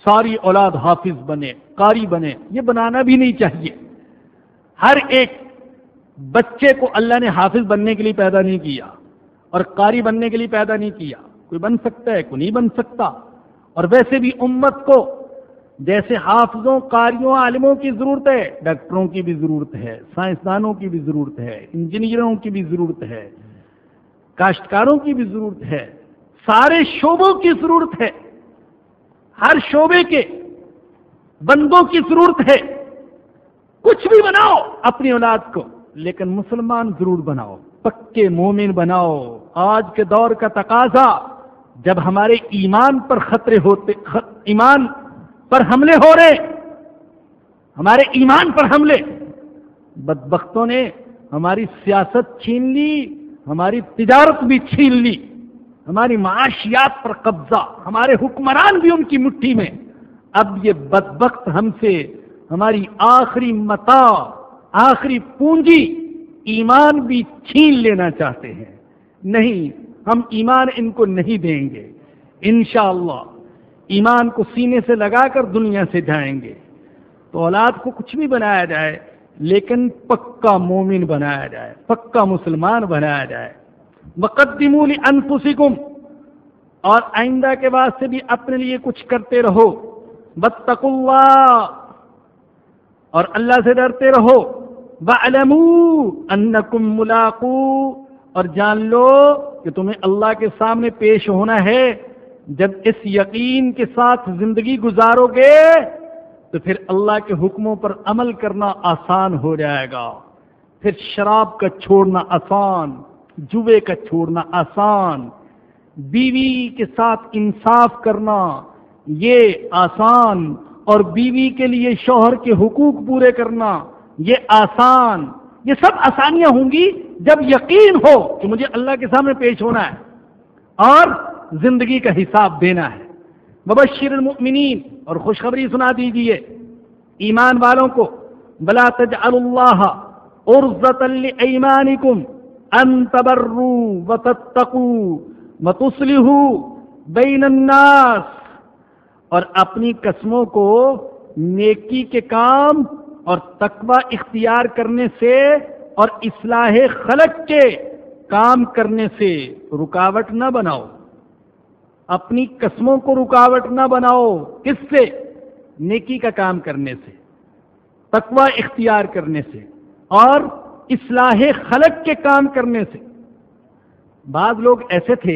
ساری اولاد حافظ بنے، قاری بنے، یہ بنانا بھی نہیں چاہیے۔ ہر ایک بچے کو اللہ نے حافظ بننے کے لیے پیدا نہیں کیا اور قاری بننے کے لیے پیدا نہیں کیا۔ کوئی بن سکتا ہے، کوئی نہیں بن سکتا۔ اور ویسے بھی امت کو جیسے حافظوں، قاریوں، عالموں کی ضرورت ہے، ڈاکٹروں کی بھی ضرورت ہے، سائنسدانوں کی بھی ضرورت ہے، انجینئروں کی بھی ضرورت ہے، کاشتکاروں کی بھی ضرورت ہے، سارے شعبوں کی ضرورت ہے، ہر شعبے کے بندوں کی ضرورت ہے۔ کچھ بھی بناؤ اپنی اولاد کو، لیکن مسلمان ضرور بناؤ، پکے مومن بناؤ۔ آج کے دور کا تقاضا، جب ہمارے ایمان پر خطرے ہوتے، ایمان پر حملے ہو رہے، ہمارے ایمان پر حملے، بدبختوں نے ہماری سیاست چھین لی، ہماری تجارت بھی چھین لی، ہماری معاشیات پر قبضہ، ہمارے حکمران بھی ان کی مٹھی میں۔ اب یہ بدبخت ہم سے ہماری آخری متاع، آخری پونجی ایمان بھی چھین لینا چاہتے ہیں۔ نہیں، ہم ایمان ان کو نہیں دیں گے۔ انشاءاللہ ایمان کو سینے سے لگا کر دنیا سے جائیں گے۔ تو اولاد کو کچھ بھی بنایا جائے، لیکن پکا مومن بنایا جائے، پکا مسلمان بنایا جائے۔ وقدموا لانفسکم، اور آئندہ کے واسطے بھی اپنے لیے کچھ کرتے رہو۔ واتقوا اللہ، اور اللہ سے ڈرتے رہو۔ وَاعْلَمُوا أَنَّكُمْ مُلَاقُوهُ، اور جان لو کہ تمہیں اللہ کے سامنے پیش ہونا ہے۔ جب اس یقین کے ساتھ زندگی گزارو گے تو پھر اللہ کے حکموں پر عمل کرنا آسان ہو جائے گا۔ پھر شراب کا چھوڑنا آسان، جوے کا چھوڑنا آسان، بیوی کے ساتھ انصاف کرنا یہ آسان، اور بیوی کے لیے شوہر کے حقوق پورے کرنا یہ آسان۔ یہ سب آسانیاں ہوں گی جب یقین ہو کہ مجھے اللہ کے سامنے پیش ہونا ہے اور زندگی کا حساب دینا ہے۔ وبشر المؤمنین، اور خوشخبری سنا دیجیے ایمان والوں کو۔ ولا تجعلوا اللہ عرضۃ لایمانکم ان تبروا وتتقوا وتصلحوا بین الناس، اور اپنی قسموں کو نیکی کے کام اور تقوی اختیار کرنے سے اور اصلاح خلق کے کام کرنے سے رکاوٹ نہ بناؤ۔ اپنی قسموں کو رکاوٹ نہ بناؤ، کس سے؟ نیکی کا کام کرنے سے، تقوی اختیار کرنے سے اور اصلاح خلق کے کام کرنے سے۔ بعض لوگ ایسے تھے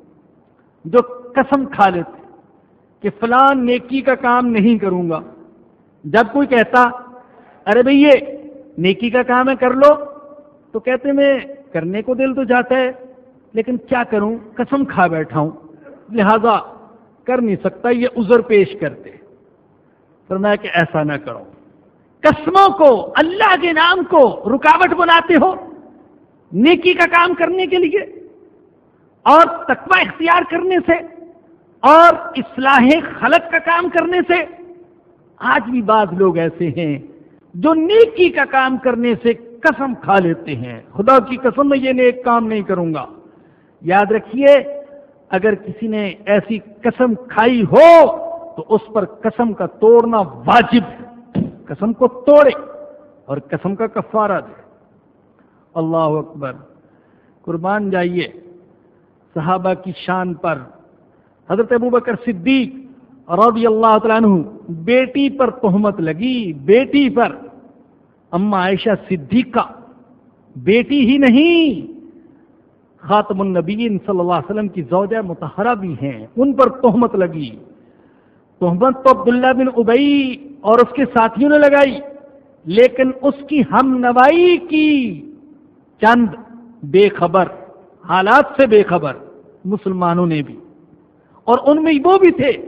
جو قسم کھا لیتے کہ فلان نیکی کا کام نہیں کروں گا۔ جب کوئی کہتا ارے بھئی یہ نیکی کا کام ہے کر لو، تو کہتے میں کرنے کو دل تو جاتا ہے لیکن کیا کروں، قسم کھا بیٹھا ہوں لہذا کر نہیں سکتا، یہ عذر پیش کرتے۔ فرمایا کہ ایسا نہ کرو، قسموں کو، اللہ کے نام کو رکاوٹ بناتے ہو نیکی کا کام کرنے کے لیے اور تقوی اختیار کرنے سے اور اصلاح خلق کا کام کرنے سے۔ آج بھی بعض لوگ ایسے ہیں جو نیکی کا کام کرنے سے قسم کھا لیتے ہیں، خدا کی قسم میں یہ نیک کام نہیں کروں گا۔ یاد رکھیے، اگر کسی نے ایسی قسم کھائی ہو تو اس پر قسم کا توڑنا واجب ہے، قسم کو توڑے اور قسم کا کفارہ دے۔ اللہ اکبر، قربان جائیے صحابہ کی شان پر۔ حضرت ابوبکر صدیق رضی اللہ تعالیٰ عنہ، بیٹی پر تہمت لگی، بیٹی پر، اما عائشہ صدیقہ بیٹی ہی نہیں، خاتم النبیین صلی اللہ علیہ وسلم کی زوجہ مطہرہ بھی ہیں، ان پر تہمت لگی۔ تہمت تو عبداللہ بن ابی اور اس کے ساتھیوں نے لگائی، لیکن اس کی ہم نوائی کی چند بے خبر، حالات سے بے خبر مسلمانوں نے بھی، اور ان میں وہ بھی تھے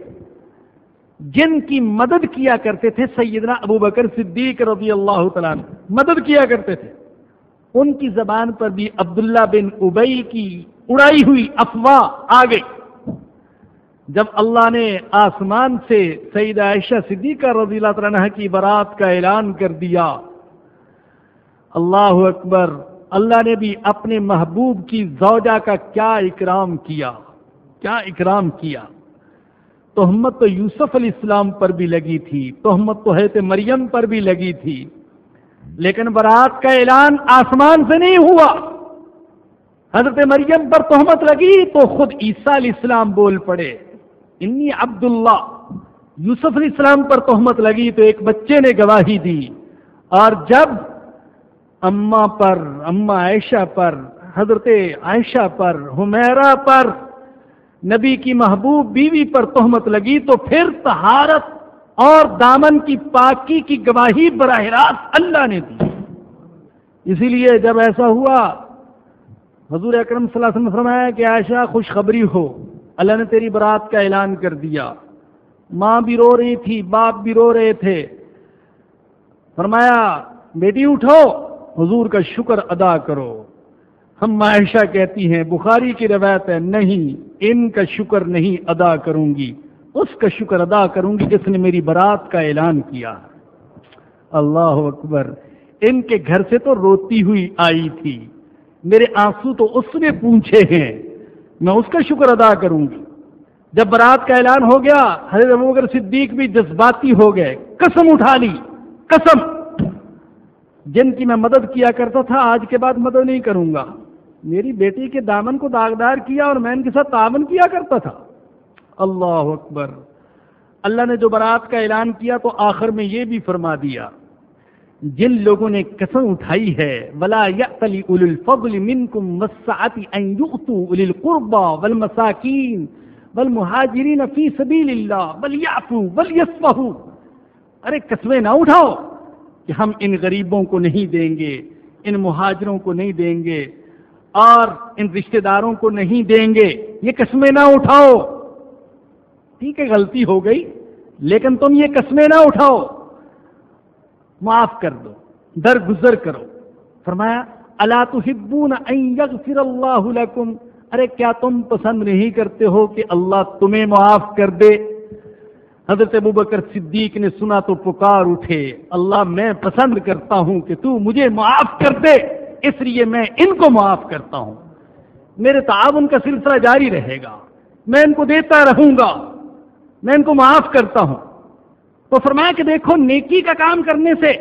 جن کی مدد کیا کرتے تھے سیدنا ابوبکر صدیق رضی اللہ تعالیٰ عنہ، مدد کیا کرتے تھے۔ ان کی زبان پر بھی عبداللہ بن ابی کی اڑائی ہوئی افواہ آ گئی۔ جب اللہ نے آسمان سے سیدہ عائشہ صدیقہ رضی اللہ تعالیٰ عنہ کی برات کا اعلان کر دیا، اللہ اکبر، اللہ نے بھی اپنے محبوب کی زوجہ کا کیا اکرام کیا، کیا اکرام کیا۔ تہمت تو یوسف علیہ السلام پر بھی لگی تھی، تہمت تو حضرت مریم پر بھی لگی تھی، لیکن برات کا اعلان آسمان سے نہیں ہوا۔ حضرت مریم پر تہمت لگی تو خود عیسیٰ علیہ السلام بول پڑے انی عبداللہ۔ یوسف علیہ السلام پر تہمت لگی تو ایک بچے نے گواہی دی، اور جب اماں پر، اماں عائشہ پر، حضرت عائشہ پر، حمیرہ پر، نبی کی محبوب بیوی پر تہمت لگی تو پھر طہارت اور دامن کی پاکی کی گواہی براہ راست اللہ نے دی۔ اسی لیے جب ایسا ہوا، حضور اکرم صلی اللہ علیہ وسلم نے فرمایا کہ عائشہ خوشخبری ہو، اللہ نے تیری برات کا اعلان کر دیا۔ ماں بھی رو رہی تھی، باپ بھی رو رہے تھے۔ فرمایا بیٹی اٹھو، حضور کا شکر ادا کرو۔ ہم عائشہ کہتی ہیں، بخاری کی روایت ہے، نہیں ان کا شکر نہیں ادا کروں گی، اس کا شکر ادا کروں گی جس نے میری برات کا اعلان کیا۔ اللہ اکبر۔ ان کے گھر سے تو روتی ہوئی آئی تھی، میرے آنسو تو اس نے پوچھے ہیں، میں اس کا شکر ادا کروں گی۔ جب برات کا اعلان ہو گیا، حضرت ابوبکر صدیق بھی جذباتی ہو گئے، قسم اٹھا لی، قسم جن کی میں مدد کیا کرتا تھا آج کے بعد مدد نہیں کروں گا۔ میری بیٹی کے دامن کو داغدار کیا اور میں ان کے ساتھ تعاون کیا کرتا تھا۔ اللہ اکبر۔ اللہ نے جو برات کا اعلان کیا تو آخر میں یہ بھی فرما دیا، جن لوگوں نے قسم اٹھائی ہے وَلَا يَأْتَلِ أُولُو الْفَضْلِ مِنْكُمْ وَالسَّعَةِ أَنْ يُؤْتُوا أُولِي الْقُرْبَى وَالْمَسَاكِينِ وَالْمُهَاجِرِينَ فِي سَبِيلِ اللَّهِ وَلْيَعْفُوا وَلْيَصْفَحُوا۔ ارے قسمیں نہ اٹھاؤ کہ ہم ان غریبوں کو نہیں دیں گے، ان مہاجروں کو نہیں دیں گے، اور ان رشتہ داروں کو نہیں دیں گے، یہ قسمیں نہ اٹھاؤ۔ ٹھیک ہے غلطی ہو گئی، لیکن تم یہ قسمیں نہ اٹھاؤ، معاف کر دو، درگزر کرو۔ فرمایا الا تحبون ان یغفر اللہ لکم، ارے کیا تم پسند نہیں کرتے ہو کہ اللہ تمہیں معاف کر دے؟ حضرت ابوبکر صدیق نے سنا تو پکار اٹھے، اللہ میں پسند کرتا ہوں کہ تو مجھے معاف کر دے، اس لیے میں ان کو معاف کرتا ہوں، میرے تعاون کا سلسلہ جاری رہے گا، میں ان کو دیتا رہوں گا، میں ان کو معاف کرتا ہوں۔ تو فرمایا کہ دیکھو نیکی کا کام کرنے سے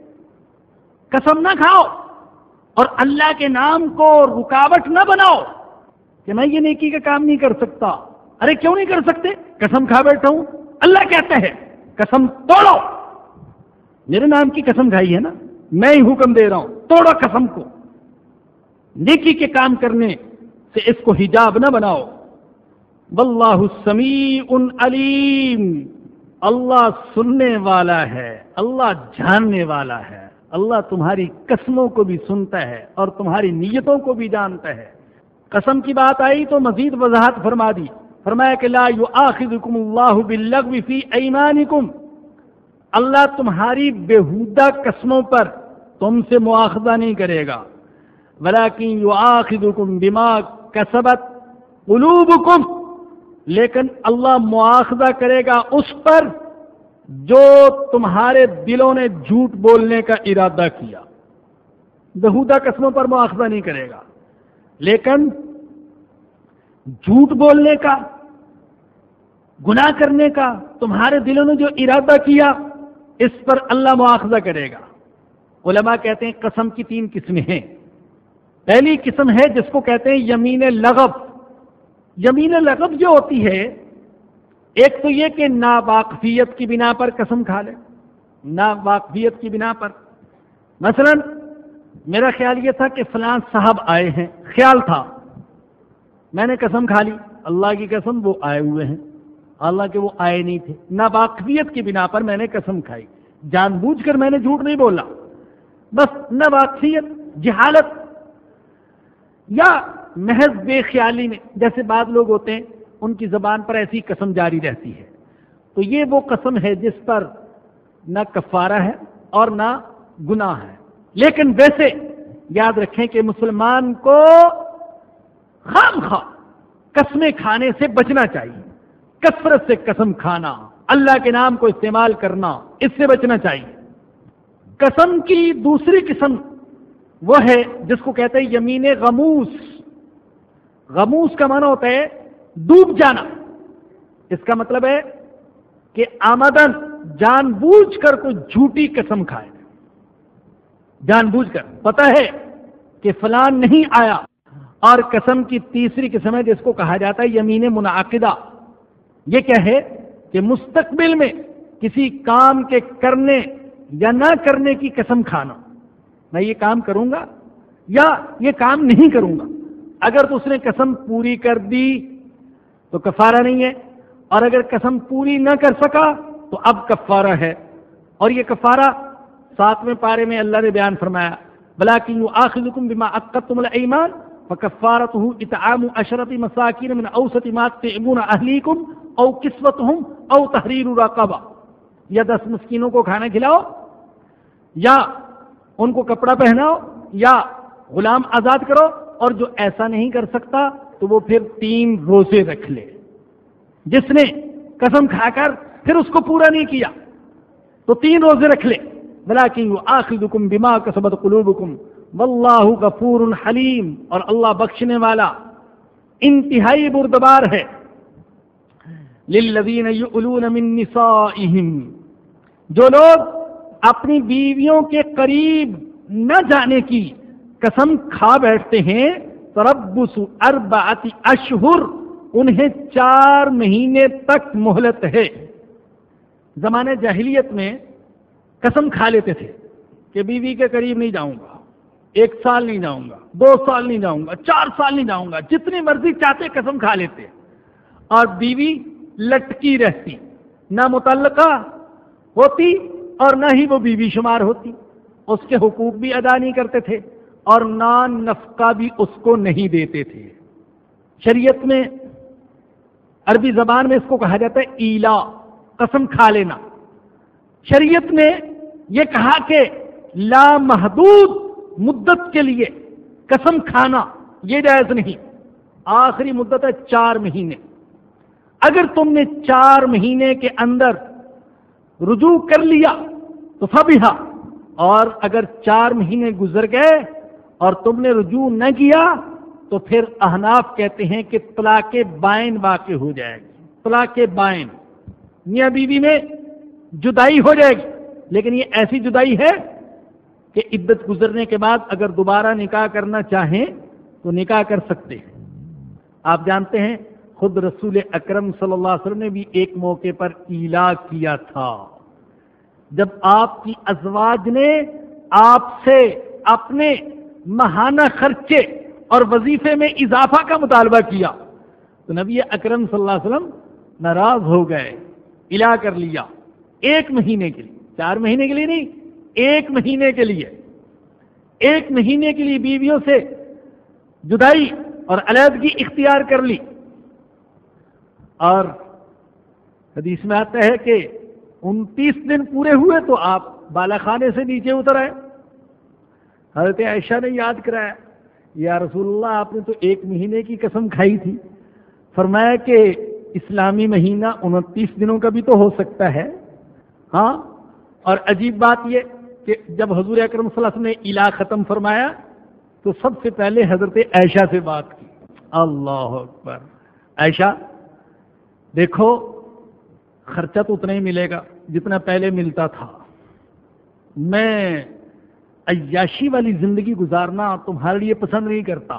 قسم نہ کھاؤ اور اللہ کے نام کو رکاوٹ نہ بناؤ کہ میں یہ نیکی کا کام نہیں کر سکتا۔ ارے کیوں نہیں کر سکتے؟ قسم کھا بیٹھا ہوں، اللہ کہتا ہے قسم توڑو، میرے نام کی قسم کھائی ہے نا، میں ہی حکم دے رہا ہوں توڑو قسم کو۔ نیکی کے کام کرنے سے اس کو حجاب نہ بناؤ۔ واللہ سمیع علیم، اللہ سننے والا ہے، اللہ جاننے والا ہے، اللہ تمہاری قسموں کو بھی سنتا ہے اور تمہاری نیتوں کو بھی جانتا ہے۔ قسم کی بات آئی تو مزید وضاحت فرما دی، فرمایا کہ لا یؤاخذکم اللہ باللغو فی ایمانکم، اللہ تمہاری بےہودہ قسموں پر تم سے مواخذہ نہیں کرے گا، ولیکن یؤاخذکم بما کسبت قلوبکم، لیکن اللہ مواخذہ کرے گا اس پر جو تمہارے دلوں نے جھوٹ بولنے کا ارادہ کیا۔ بےہودہ قسموں پر مواخذہ نہیں کرے گا، لیکن جھوٹ بولنے کا، گناہ کرنے کا تمہارے دلوں نے جو ارادہ کیا اس پر اللہ مواخذہ کرے گا۔ علماء کہتے ہیں قسم کی تین قسمیں ہیں۔ پہلی قسم ہے جس کو کہتے ہیں یمین لغو۔ یمین لغو جو ہوتی ہے، ایک تو یہ کہ ناواقفیت کی بنا پر قسم کھا لے، ناواقفیت کی بنا پر، مثلا میرا خیال یہ تھا کہ فلاں صاحب آئے ہیں، خیال تھا، میں نے قسم کھا لی، اللہ کی قسم وہ آئے ہوئے ہیں، حالانکہ وہ آئے نہیں تھے۔ ناواقفیت کی بنا پر میں نے قسم کھائی، جان بوجھ کر میں نے جھوٹ نہیں بولا، بس ناواقفیت، جہالت یا محض بے خیالی میں، جیسے بعض لوگ ہوتے ہیں ان کی زبان پر ایسی قسم جاری رہتی ہے، تو یہ وہ قسم ہے جس پر نہ کفارہ ہے اور نہ گناہ ہے۔ لیکن ویسے یاد رکھیں کہ مسلمان کو خام خواہ قسمیں کھانے سے بچنا چاہیے، کثرت سے قسم کھانا، اللہ کے نام کو استعمال کرنا، اس سے بچنا چاہیے۔ قسم کی دوسری قسم وہ ہے جس کو کہتے ہیں یمین غموس۔ غموس کا معنی ہوتا ہے ڈوب جانا، اس کا مطلب ہے کہ آمدن جان بوجھ کر کوئی جھوٹی قسم کھائے، جان بوجھ کر پتہ ہے کہ فلان نہیں آیا. اور قسم کی تیسری قسم ہے جس کو کہا جاتا ہے یمین منعقدہ. یہ کیا ہے کہ مستقبل میں کسی کام کے کرنے یا نہ کرنے کی قسم کھانا. میں یہ کام کروں گا یا یہ کام نہیں کروں گا. اگر تو اس نے قسم پوری کر دی تو کفارہ نہیں ہے، اور اگر قسم پوری نہ کر سکا تو اب کفارہ ہے. اور یہ کفارہ ساتویں پارے میں اللہ نے بیان فرمایا بلاکن یؤاخذکم بما عقدتم الایمان فکفارتہ اطعام عشرۃ مساکین من اوسط ما تطعمون اہلیکم او کسوتہم او تحریر رقبہ. یا دس مسکینوں کو کھانا کھلاؤ، یا ان کو کپڑا پہناؤ، یا غلام آزاد کرو. اور جو ایسا نہیں کر سکتا تو وہ پھر تین روزے رکھ لے. جس نے قسم کھا کر پھر اس کو پورا نہیں کیا تو تین روزے رکھ لے. ولیکن یؤاخذکم بما کسبت قلوبکم واللہ غفور حلیم. اور اللہ بخشنے والا انتہائی بردبار ہے. للذین یؤلون من نسائہم، جو لوگ اپنی بیویوں کے قریب نہ جانے کی قسم کھا بیٹھتے ہیں، تربص اربعۃ اشہر، انہیں چار مہینے تک مہلت ہے. زمانے جاہلیت میں قسم کھا لیتے تھے کہ بیوی کے قریب نہیں جاؤں گا، ایک سال نہیں جاؤں گا، دو سال نہیں جاؤں گا، چار سال نہیں جاؤں گا. جتنی مرضی چاہتے قسم کھا لیتے، اور بیوی لٹکی رہتی، نہ متعلقہ ہوتی اور نہ ہی وہ بیوی شمار ہوتی. اس کے حقوق بھی ادا نہیں کرتے تھے اور نان نفقہ بھی اس کو نہیں دیتے تھے. شریعت میں عربی زبان میں اس کو کہا جاتا ہے ایلا، قسم کھا لینا. شریعت نے یہ کہا کہ لامحدود مدت کے لیے قسم کھانا یہ جائز نہیں. آخری مدت ہے چار مہینے. اگر تم نے چار مہینے کے اندر رجوع کر لیا تو فبہا، اور اگر چار مہینے گزر گئے اور تم نے رجوع نہ کیا تو پھر احناف کہتے ہیں کہ طلاق بائن واقع ہو جائے گی. طلاق بائن، میاں بیوی میں جدائی ہو جائے گی، لیکن یہ ایسی جدائی ہے کہ عدت گزرنے کے بعد اگر دوبارہ نکاح کرنا چاہیں تو نکاح کر سکتے ہیں. آپ جانتے ہیں خود رسول اکرم صلی اللہ علیہ وسلم نے بھی ایک موقع پر ایلا کیا تھا، جب آپ کی ازواج نے آپ سے اپنے ماہانہ خرچے اور وظیفے میں اضافہ کا مطالبہ کیا تو نبی اکرم صلی اللہ علیہ وسلم ناراض ہو گئے، ایلا کر لیا ایک مہینے کے لیے. چار مہینے کے لیے نہیں، ایک مہینے کے لیے. ایک مہینے کے لیے بیویوں سے جدائی اور علیحدگی اختیار کر لی. اور حدیث میں آتا ہے کہ انتیس دن پورے ہوئے تو آپ بالا خانے سے نیچے اتر آئے. حضرت عائشہ نے یاد کرایا، یا رسول اللہ آپ نے تو ایک مہینے کی قسم کھائی تھی. فرمایا کہ اسلامی مہینہ انتیس دنوں کا بھی تو ہو سکتا ہے. ہاں، اور عجیب بات یہ کہ جب حضور اکرم صلی اللہ علیہ وسلم نے ایلا ختم فرمایا تو سب سے پہلے حضرت عائشہ سے بات کی. اللہ اکبر. عائشہ دیکھو، خرچہ تو اتنا ہی ملے گا جتنا پہلے ملتا تھا. میں عیاشی والی زندگی گزارنا تمہارے لیے پسند نہیں کرتا.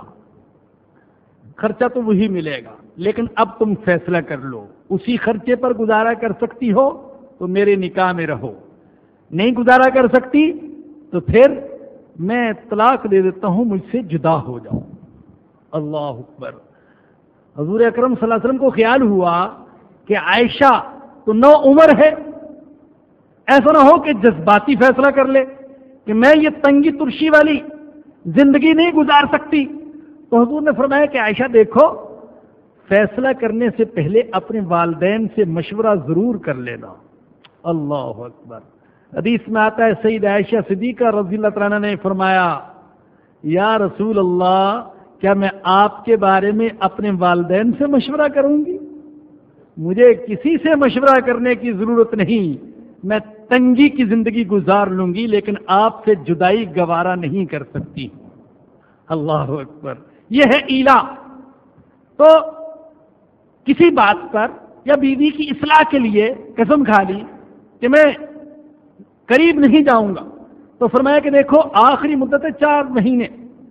خرچہ تو وہی ملے گا، لیکن اب تم فیصلہ کر لو. اسی خرچے پر گزارا کر سکتی ہو تو میرے نکاح میں رہو، نہیں گزارا کر سکتی تو پھر میں طلاق دے دیتا ہوں، مجھ سے جدا ہو جاؤ. اللہ اکبر. حضور اکرم صلی اللہ علیہ وسلم کو خیال ہوا کہ عائشہ تو نو عمر ہے، ایسا نہ ہو کہ جذباتی فیصلہ کر لے کہ میں یہ تنگی ترشی والی زندگی نہیں گزار سکتی. تو حضور نے فرمایا کہ عائشہ دیکھو، فیصلہ کرنے سے پہلے اپنے والدین سے مشورہ ضرور کر لینا. اللہ اکبر. حدیث میں آتا ہے سید عائشہ صدیقہ رضی اللہ تعالیٰ عنہ نے فرمایا، یا رسول اللہ، کیا میں آپ کے بارے میں اپنے والدین سے مشورہ کروں گی؟ مجھے کسی سے مشورہ کرنے کی ضرورت نہیں، میں تنگی کی زندگی گزار لوں گی، لیکن آپ سے جدائی گوارا نہیں کر سکتی. اللہ اکبر. یہ ہے ایلا. تو کسی بات پر یا بیوی کی اصلاح کے لیے قسم کھا لی کہ میں قریب نہیں جاؤں گا، تو فرمایا کہ دیکھو آخری مدت ہے چار مہینے،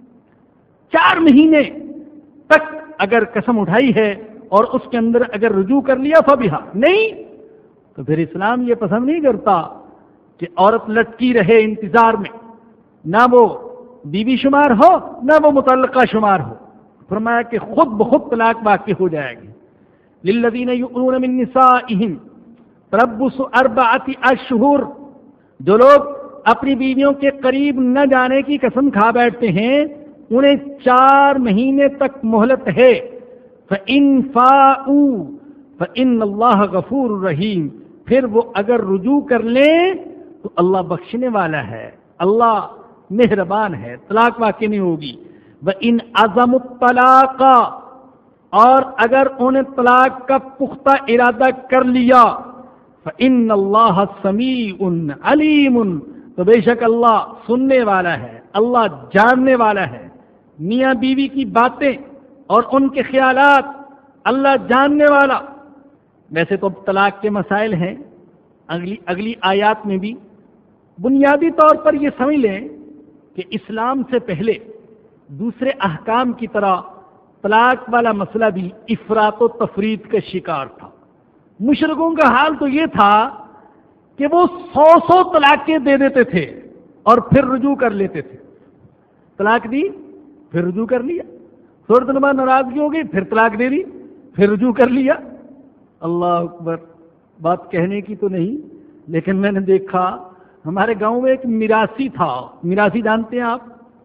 چار مہینے تک اگر قسم اٹھائی ہے اور اس کے اندر اگر رجوع کر لیا فبہا، نہیں تو پھر اسلام یہ پسند نہیں کرتا کہ عورت لٹکی رہے انتظار میں، نہ وہ بیوی شمار ہو نہ وہ متعلقہ شمار ہو۔ فرمایا کہ خود بخود طلاق واقع ہو جائے گی۔ للذین یؤلون من نسائہم تربص اربعۃ اشہر، جو لوگ اپنی بیویوں کے قریب نہ جانے کی قسم کھا بیٹھتے ہیں انہیں چار مہینے تک مہلت ہے۔ فإن فاؤوا فإن اللہ غفور رحیم، پھر وہ اگر رجوع کر لیں تو اللہ بخشنے والا ہے، اللہ مہربان ہے، طلاق واقع نہیں ہوگی۔ وإن عزموا الطلاق، اور اگر انہیں طلاق کا پختہ ارادہ کر لیا، فإن اللہ سمیع علیم، تو بے شک اللہ سننے والا ہے، اللہ جاننے والا ہے۔ میاں بیوی کی باتیں اور ان کے خیالات اللہ جاننے والا۔ ویسے تو طلاق کے مسائل ہیں اگلی اگلی آیات میں بھی، بنیادی طور پر یہ سمجھ لیں کہ اسلام سے پہلے دوسرے احکام کی طرح طلاق والا مسئلہ بھی افراط و تفرید کا شکار تھا۔ مشرکوں کا حال تو یہ تھا کہ وہ سو سو طلاقیں دے دیتے تھے اور پھر رجوع کر لیتے تھے۔ طلاق دی پھر رجوع کر لیا، تھوڑی دن بعد ناراضگی ہو گئی پھر طلاق دے دی پھر رجوع کر لیا۔ اللہ اکبر، بات کہنے کی تو نہیں لیکن میں نے دیکھا ہمارے گاؤں میں ایک میراثی تھا، میراثی جانتے ہیں آپ،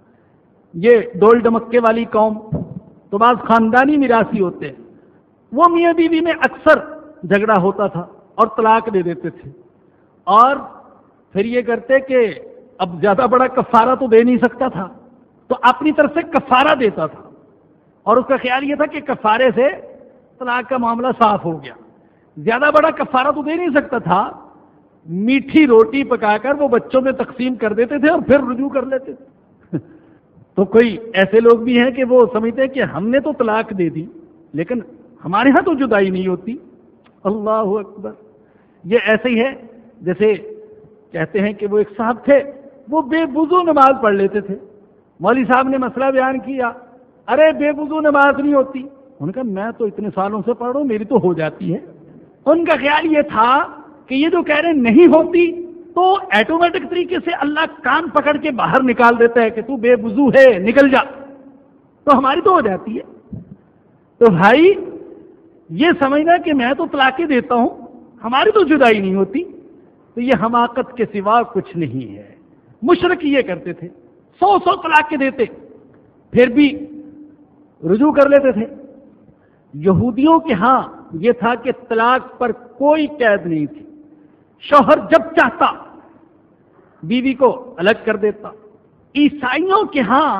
یہ ڈول ڈمکے والی قوم، تو بعض خاندانی میراثی ہوتے ہیں، وہ میاں بیوی میں اکثر جھگڑا ہوتا تھا اور طلاق دے دیتے تھے، اور پھر یہ کرتے کہ اب زیادہ بڑا کفارہ تو دے نہیں سکتا تھا تو اپنی طرف سے کفارہ دیتا تھا، اور اس کا خیال یہ تھا کہ کفارے سے طلاق کا معاملہ صاف ہو گیا۔ زیادہ بڑا کفارہ تو دے نہیں سکتا تھا، میٹھی روٹی پکا کر وہ بچوں میں تقسیم کر دیتے تھے اور پھر رجوع کر لیتے تھے۔ تو کوئی ایسے لوگ بھی ہیں کہ وہ سمجھتے ہیں کہ ہم نے تو طلاق دے دی لیکن ہمارے ہاں تو جدائی نہیں ہوتی۔ اللہ اکبر، یہ ایسے ہی ہے جیسے کہتے ہیں کہ وہ ایک صاحب تھے، وہ بے وضو نماز پڑھ لیتے تھے، مولوی صاحب نے مسئلہ بیان کیا، ارے بے وضو نماز نہیں ہوتی، انہوں نے کہا میں تو اتنے سالوں سے پڑھ رہا ہوں میری تو ہو جاتی ہے۔ ان کا خیال یہ تھا کہ یہ جو کہہ رہے نہیں ہوتی تو ایٹومیٹک طریقے سے اللہ کان پکڑ کے باہر نکال دیتا ہے کہ تو بے وضو ہے نکل جا، تو ہماری تو ہو جاتی ہے۔ تو بھائی یہ سمجھنا کہ میں تو طلاقیں دیتا ہوں ہماری تو جدائی نہیں ہوتی، تو یہ حماقت کے سوا کچھ نہیں ہے۔ مشرک یہ کرتے تھے، سو سو طلاقیں دیتے پھر بھی رجوع کر لیتے تھے۔ یہودیوں کے ہاں یہ تھا کہ طلاق پر کوئی قید نہیں تھی، شوہر جب چاہتا بیوی کو الگ کر دیتا۔ عیسائیوں کے ہاں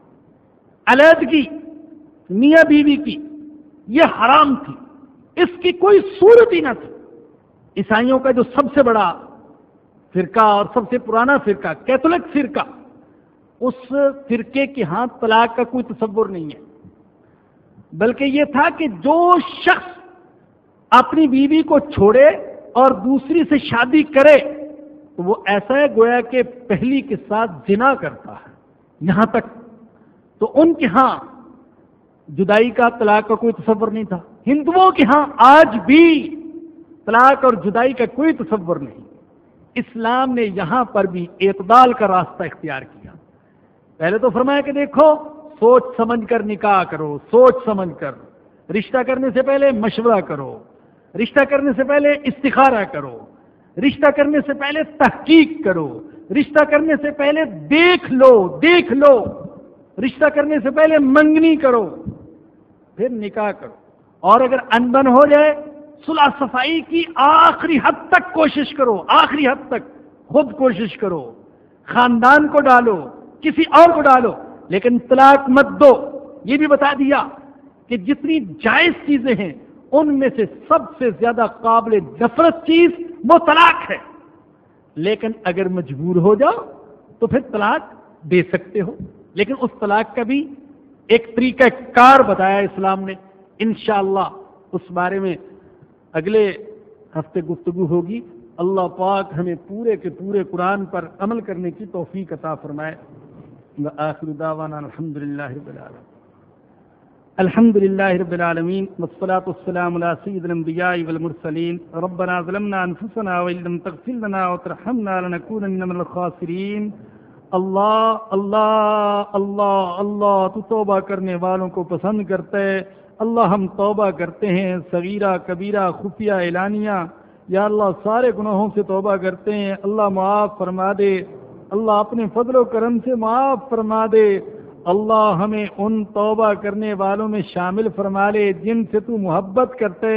علیحدگی میاں بیوی کی یہ حرام تھی، اس کی کوئی صورت ہی نہ تھی۔ عیسائیوں کا جو سب سے بڑا فرقہ اور سب سے پرانا فرقہ کیتھولک فرقہ، اس فرقے کے ہاں طلاق کا کوئی تصور نہیں ہے، بلکہ یہ تھا کہ جو شخص اپنی بیوی کو چھوڑے اور دوسری سے شادی کرے تو وہ ایسا ہے گویا کہ پہلی کے ساتھ زنا کرتا ہے۔ یہاں تک تو ان کے ہاں جدائی کا طلاق کا کوئی تصور نہیں تھا۔ ہندوؤں کے ہاں آج بھی طلاق اور جدائی کا کوئی تصور نہیں۔ اسلام نے یہاں پر بھی اعتدال کا راستہ اختیار کیا۔ پہلے تو فرمایا کہ دیکھو سوچ سمجھ کر نکاح کرو، سوچ سمجھ کر، رشتہ کرنے سے پہلے مشورہ کرو، رشتہ کرنے سے پہلے استخارہ کرو، رشتہ کرنے سے پہلے تحقیق کرو، رشتہ کرنے سے پہلے دیکھ لو دیکھ لو رشتہ کرنے سے پہلے منگنی کرو، پھر نکاح کرو، اور اگر انبن ہو جائے صلح صفائی کی آخری حد تک کوشش کرو، آخری حد تک خود کوشش کرو، خاندان کو ڈالو، کسی اور کو ڈالو، لیکن طلاق مت دو۔ یہ بھی بتا دیا کہ جتنی جائز چیزیں ہیں ان میں سے سب سے زیادہ قابل نفرت چیز وہ طلاق ہے، لیکن اگر مجبور ہو جاؤ تو پھر طلاق دے سکتے ہو، لیکن اس طلاق کا بھی ایک طریقہ کار بتایا اسلام نے۔ انشاءاللہ اس بارے میں اگلے ہفتے گفتگو ہوگی. اللہ پاک ہمیں پورے کے پورے قرآن پر عمل کرنے کی توفیق عطا فرمائے. وآخر دعوانا الحمدللہ رب العالمین. الحمدللہ رب العالمین والصلاة والسلام علی سید الانبیاء والمرسلین. ربنا ظلمنا انفسنا وان لم تغفر لنا وترحمنا لنکونن من الخاسرین. اللہ اللہ اللہ اللہ تو توبہ کرنے والوں کو پسند کرتا ہے. اللہ ہم توبہ کرتے ہیں، صغیرہ کبیرہ خفیہ اعلانیہ. یا اللہ سارے گناہوں سے توبہ کرتے ہیں، اللہ معاف فرما دے. اللہ اپنے فضل و کرم سے معاف فرما دے. اللہ ہمیں ان توبہ کرنے والوں میں شامل فرما لے جن سے تو محبت کرتے.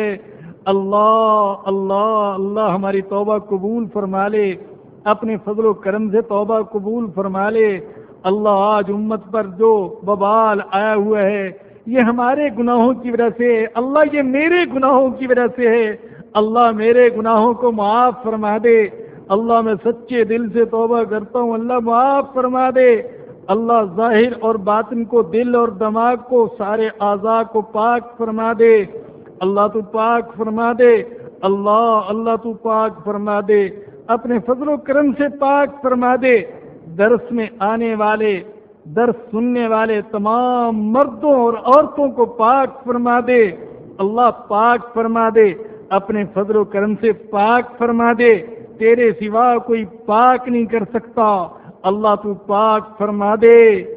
اللہ اللہ اللہ ہماری توبہ قبول فرما لے، اپنے فضل و کرم سے توبہ قبول فرما لے. اللہ آج امت پر جو وبال آیا ہوا ہے یہ ہمارے گناہوں کی وجہ سے ہے. اللہ یہ میرے گناہوں کی وجہ سے ہے. اللہ میرے گناہوں کو معاف فرما دے. اللہ میں سچے دل سے توبہ کرتا ہوں، اللہ معاف فرما دے. اللہ ظاہر اور باطن کو، دل اور دماغ کو، سارے اعضاء کو پاک فرما دے. اللہ تو پاک فرما دے. اللہ اللہ تو پاک فرما دے، اپنے فضل و کرم سے پاک فرما دے. درس میں آنے والے، درس سننے والے تمام مردوں اور عورتوں کو پاک فرما دے. اللہ پاک فرما دے، اپنے فضل و کرم سے پاک فرما دے. تیرے سوا کوئی پاک نہیں کر سکتا. اللہ تو پاک فرما دے.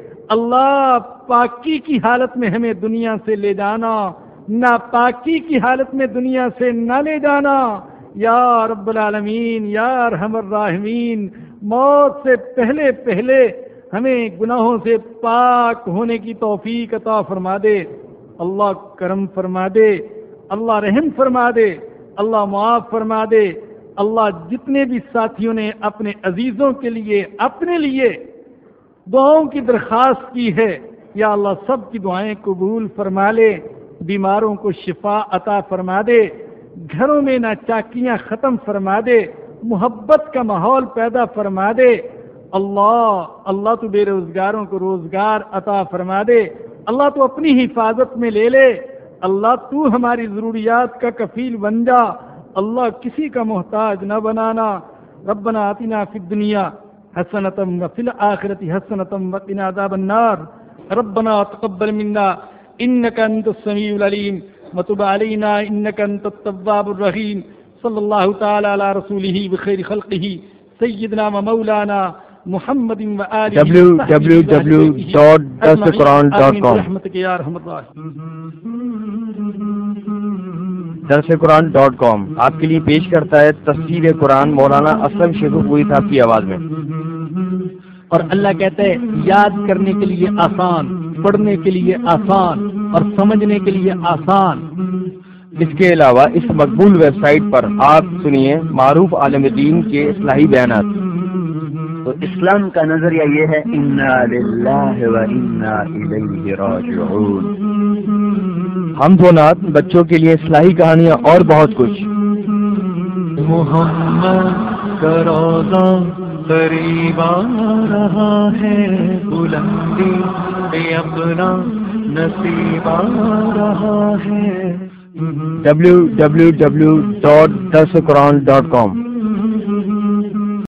اللہ پاکی کی حالت میں ہمیں دنیا سے لے جانا، ناپاکی کی حالت میں دنیا سے نہ لے جانا. یا رب العالمین، یا ارحم الراحمین، موت سے پہلے پہلے ہمیں گناہوں سے پاک ہونے کی توفیق عطا فرما دے. اللہ کرم فرما دے، اللہ رحم فرما دے، اللہ معاف فرما دے. اللہ جتنے بھی ساتھیوں نے اپنے عزیزوں کے لیے، اپنے لیے دعاؤں کی درخواست کی ہے، یا اللہ سب کی دعائیں قبول فرما لے. بیماروں کو شفا عطا فرما دے. گھروں میں ناچاکیاں ختم فرما دے. محبت کا ماحول پیدا فرما دے. اللہ اللہ تو بے روزگاروں کو روزگار عطا فرما دے. اللہ تو اپنی حفاظت میں لے لے. اللہ تو ہماری ضروریات کا کفیل بن جا. اللہ کسی کا محتاج نہ بنانا. ربنا آتنا فی الدنیا حسنۃ وفی الآخرۃ حسنۃ وقنا عذاب النار. ربنا تقبل منا انک انت السمیع العلیم وتب علینا انک انت التواب الرحیم. صلی اللہ تعالی علی رسولہ بخیر خلقہ سیدنا و مولانا محمد و آلہ ڈبلیو ڈبلیو ڈبلیو ڈاٹ درس قرآن ڈاٹ کام رحمتک یا ارحم الراحمین. درس قرآن ڈاٹ کام آپ کے لیے پیش کرتا ہے تفسیر قرآن مولانا اسلم شیخ پوری صاحب کی آواز میں. اور اللہ کہتا ہے یاد کرنے کے لیے آسان، پڑھنے کے لیے آسان اور سمجھنے کے لیے آسان. اس کے علاوہ اس مقبول ویب سائٹ پر آپ سنیے معروف عالم دین کے اصلاحی بیانات. تو اسلام کا نظریہ یہ ہے انا للہ و انا الیہ راجعون. حمد و نعت، بچوں کے لیے اصلاحی کہانیاں اور بہت کچھ. محمد کا روزہ قریب آ رہا ہے، بلندی پہ اپنا نصیب آ رہا ہے. ڈبلیو ڈبلیو ڈبلیو ڈاٹ درس قرآن ڈاٹ کام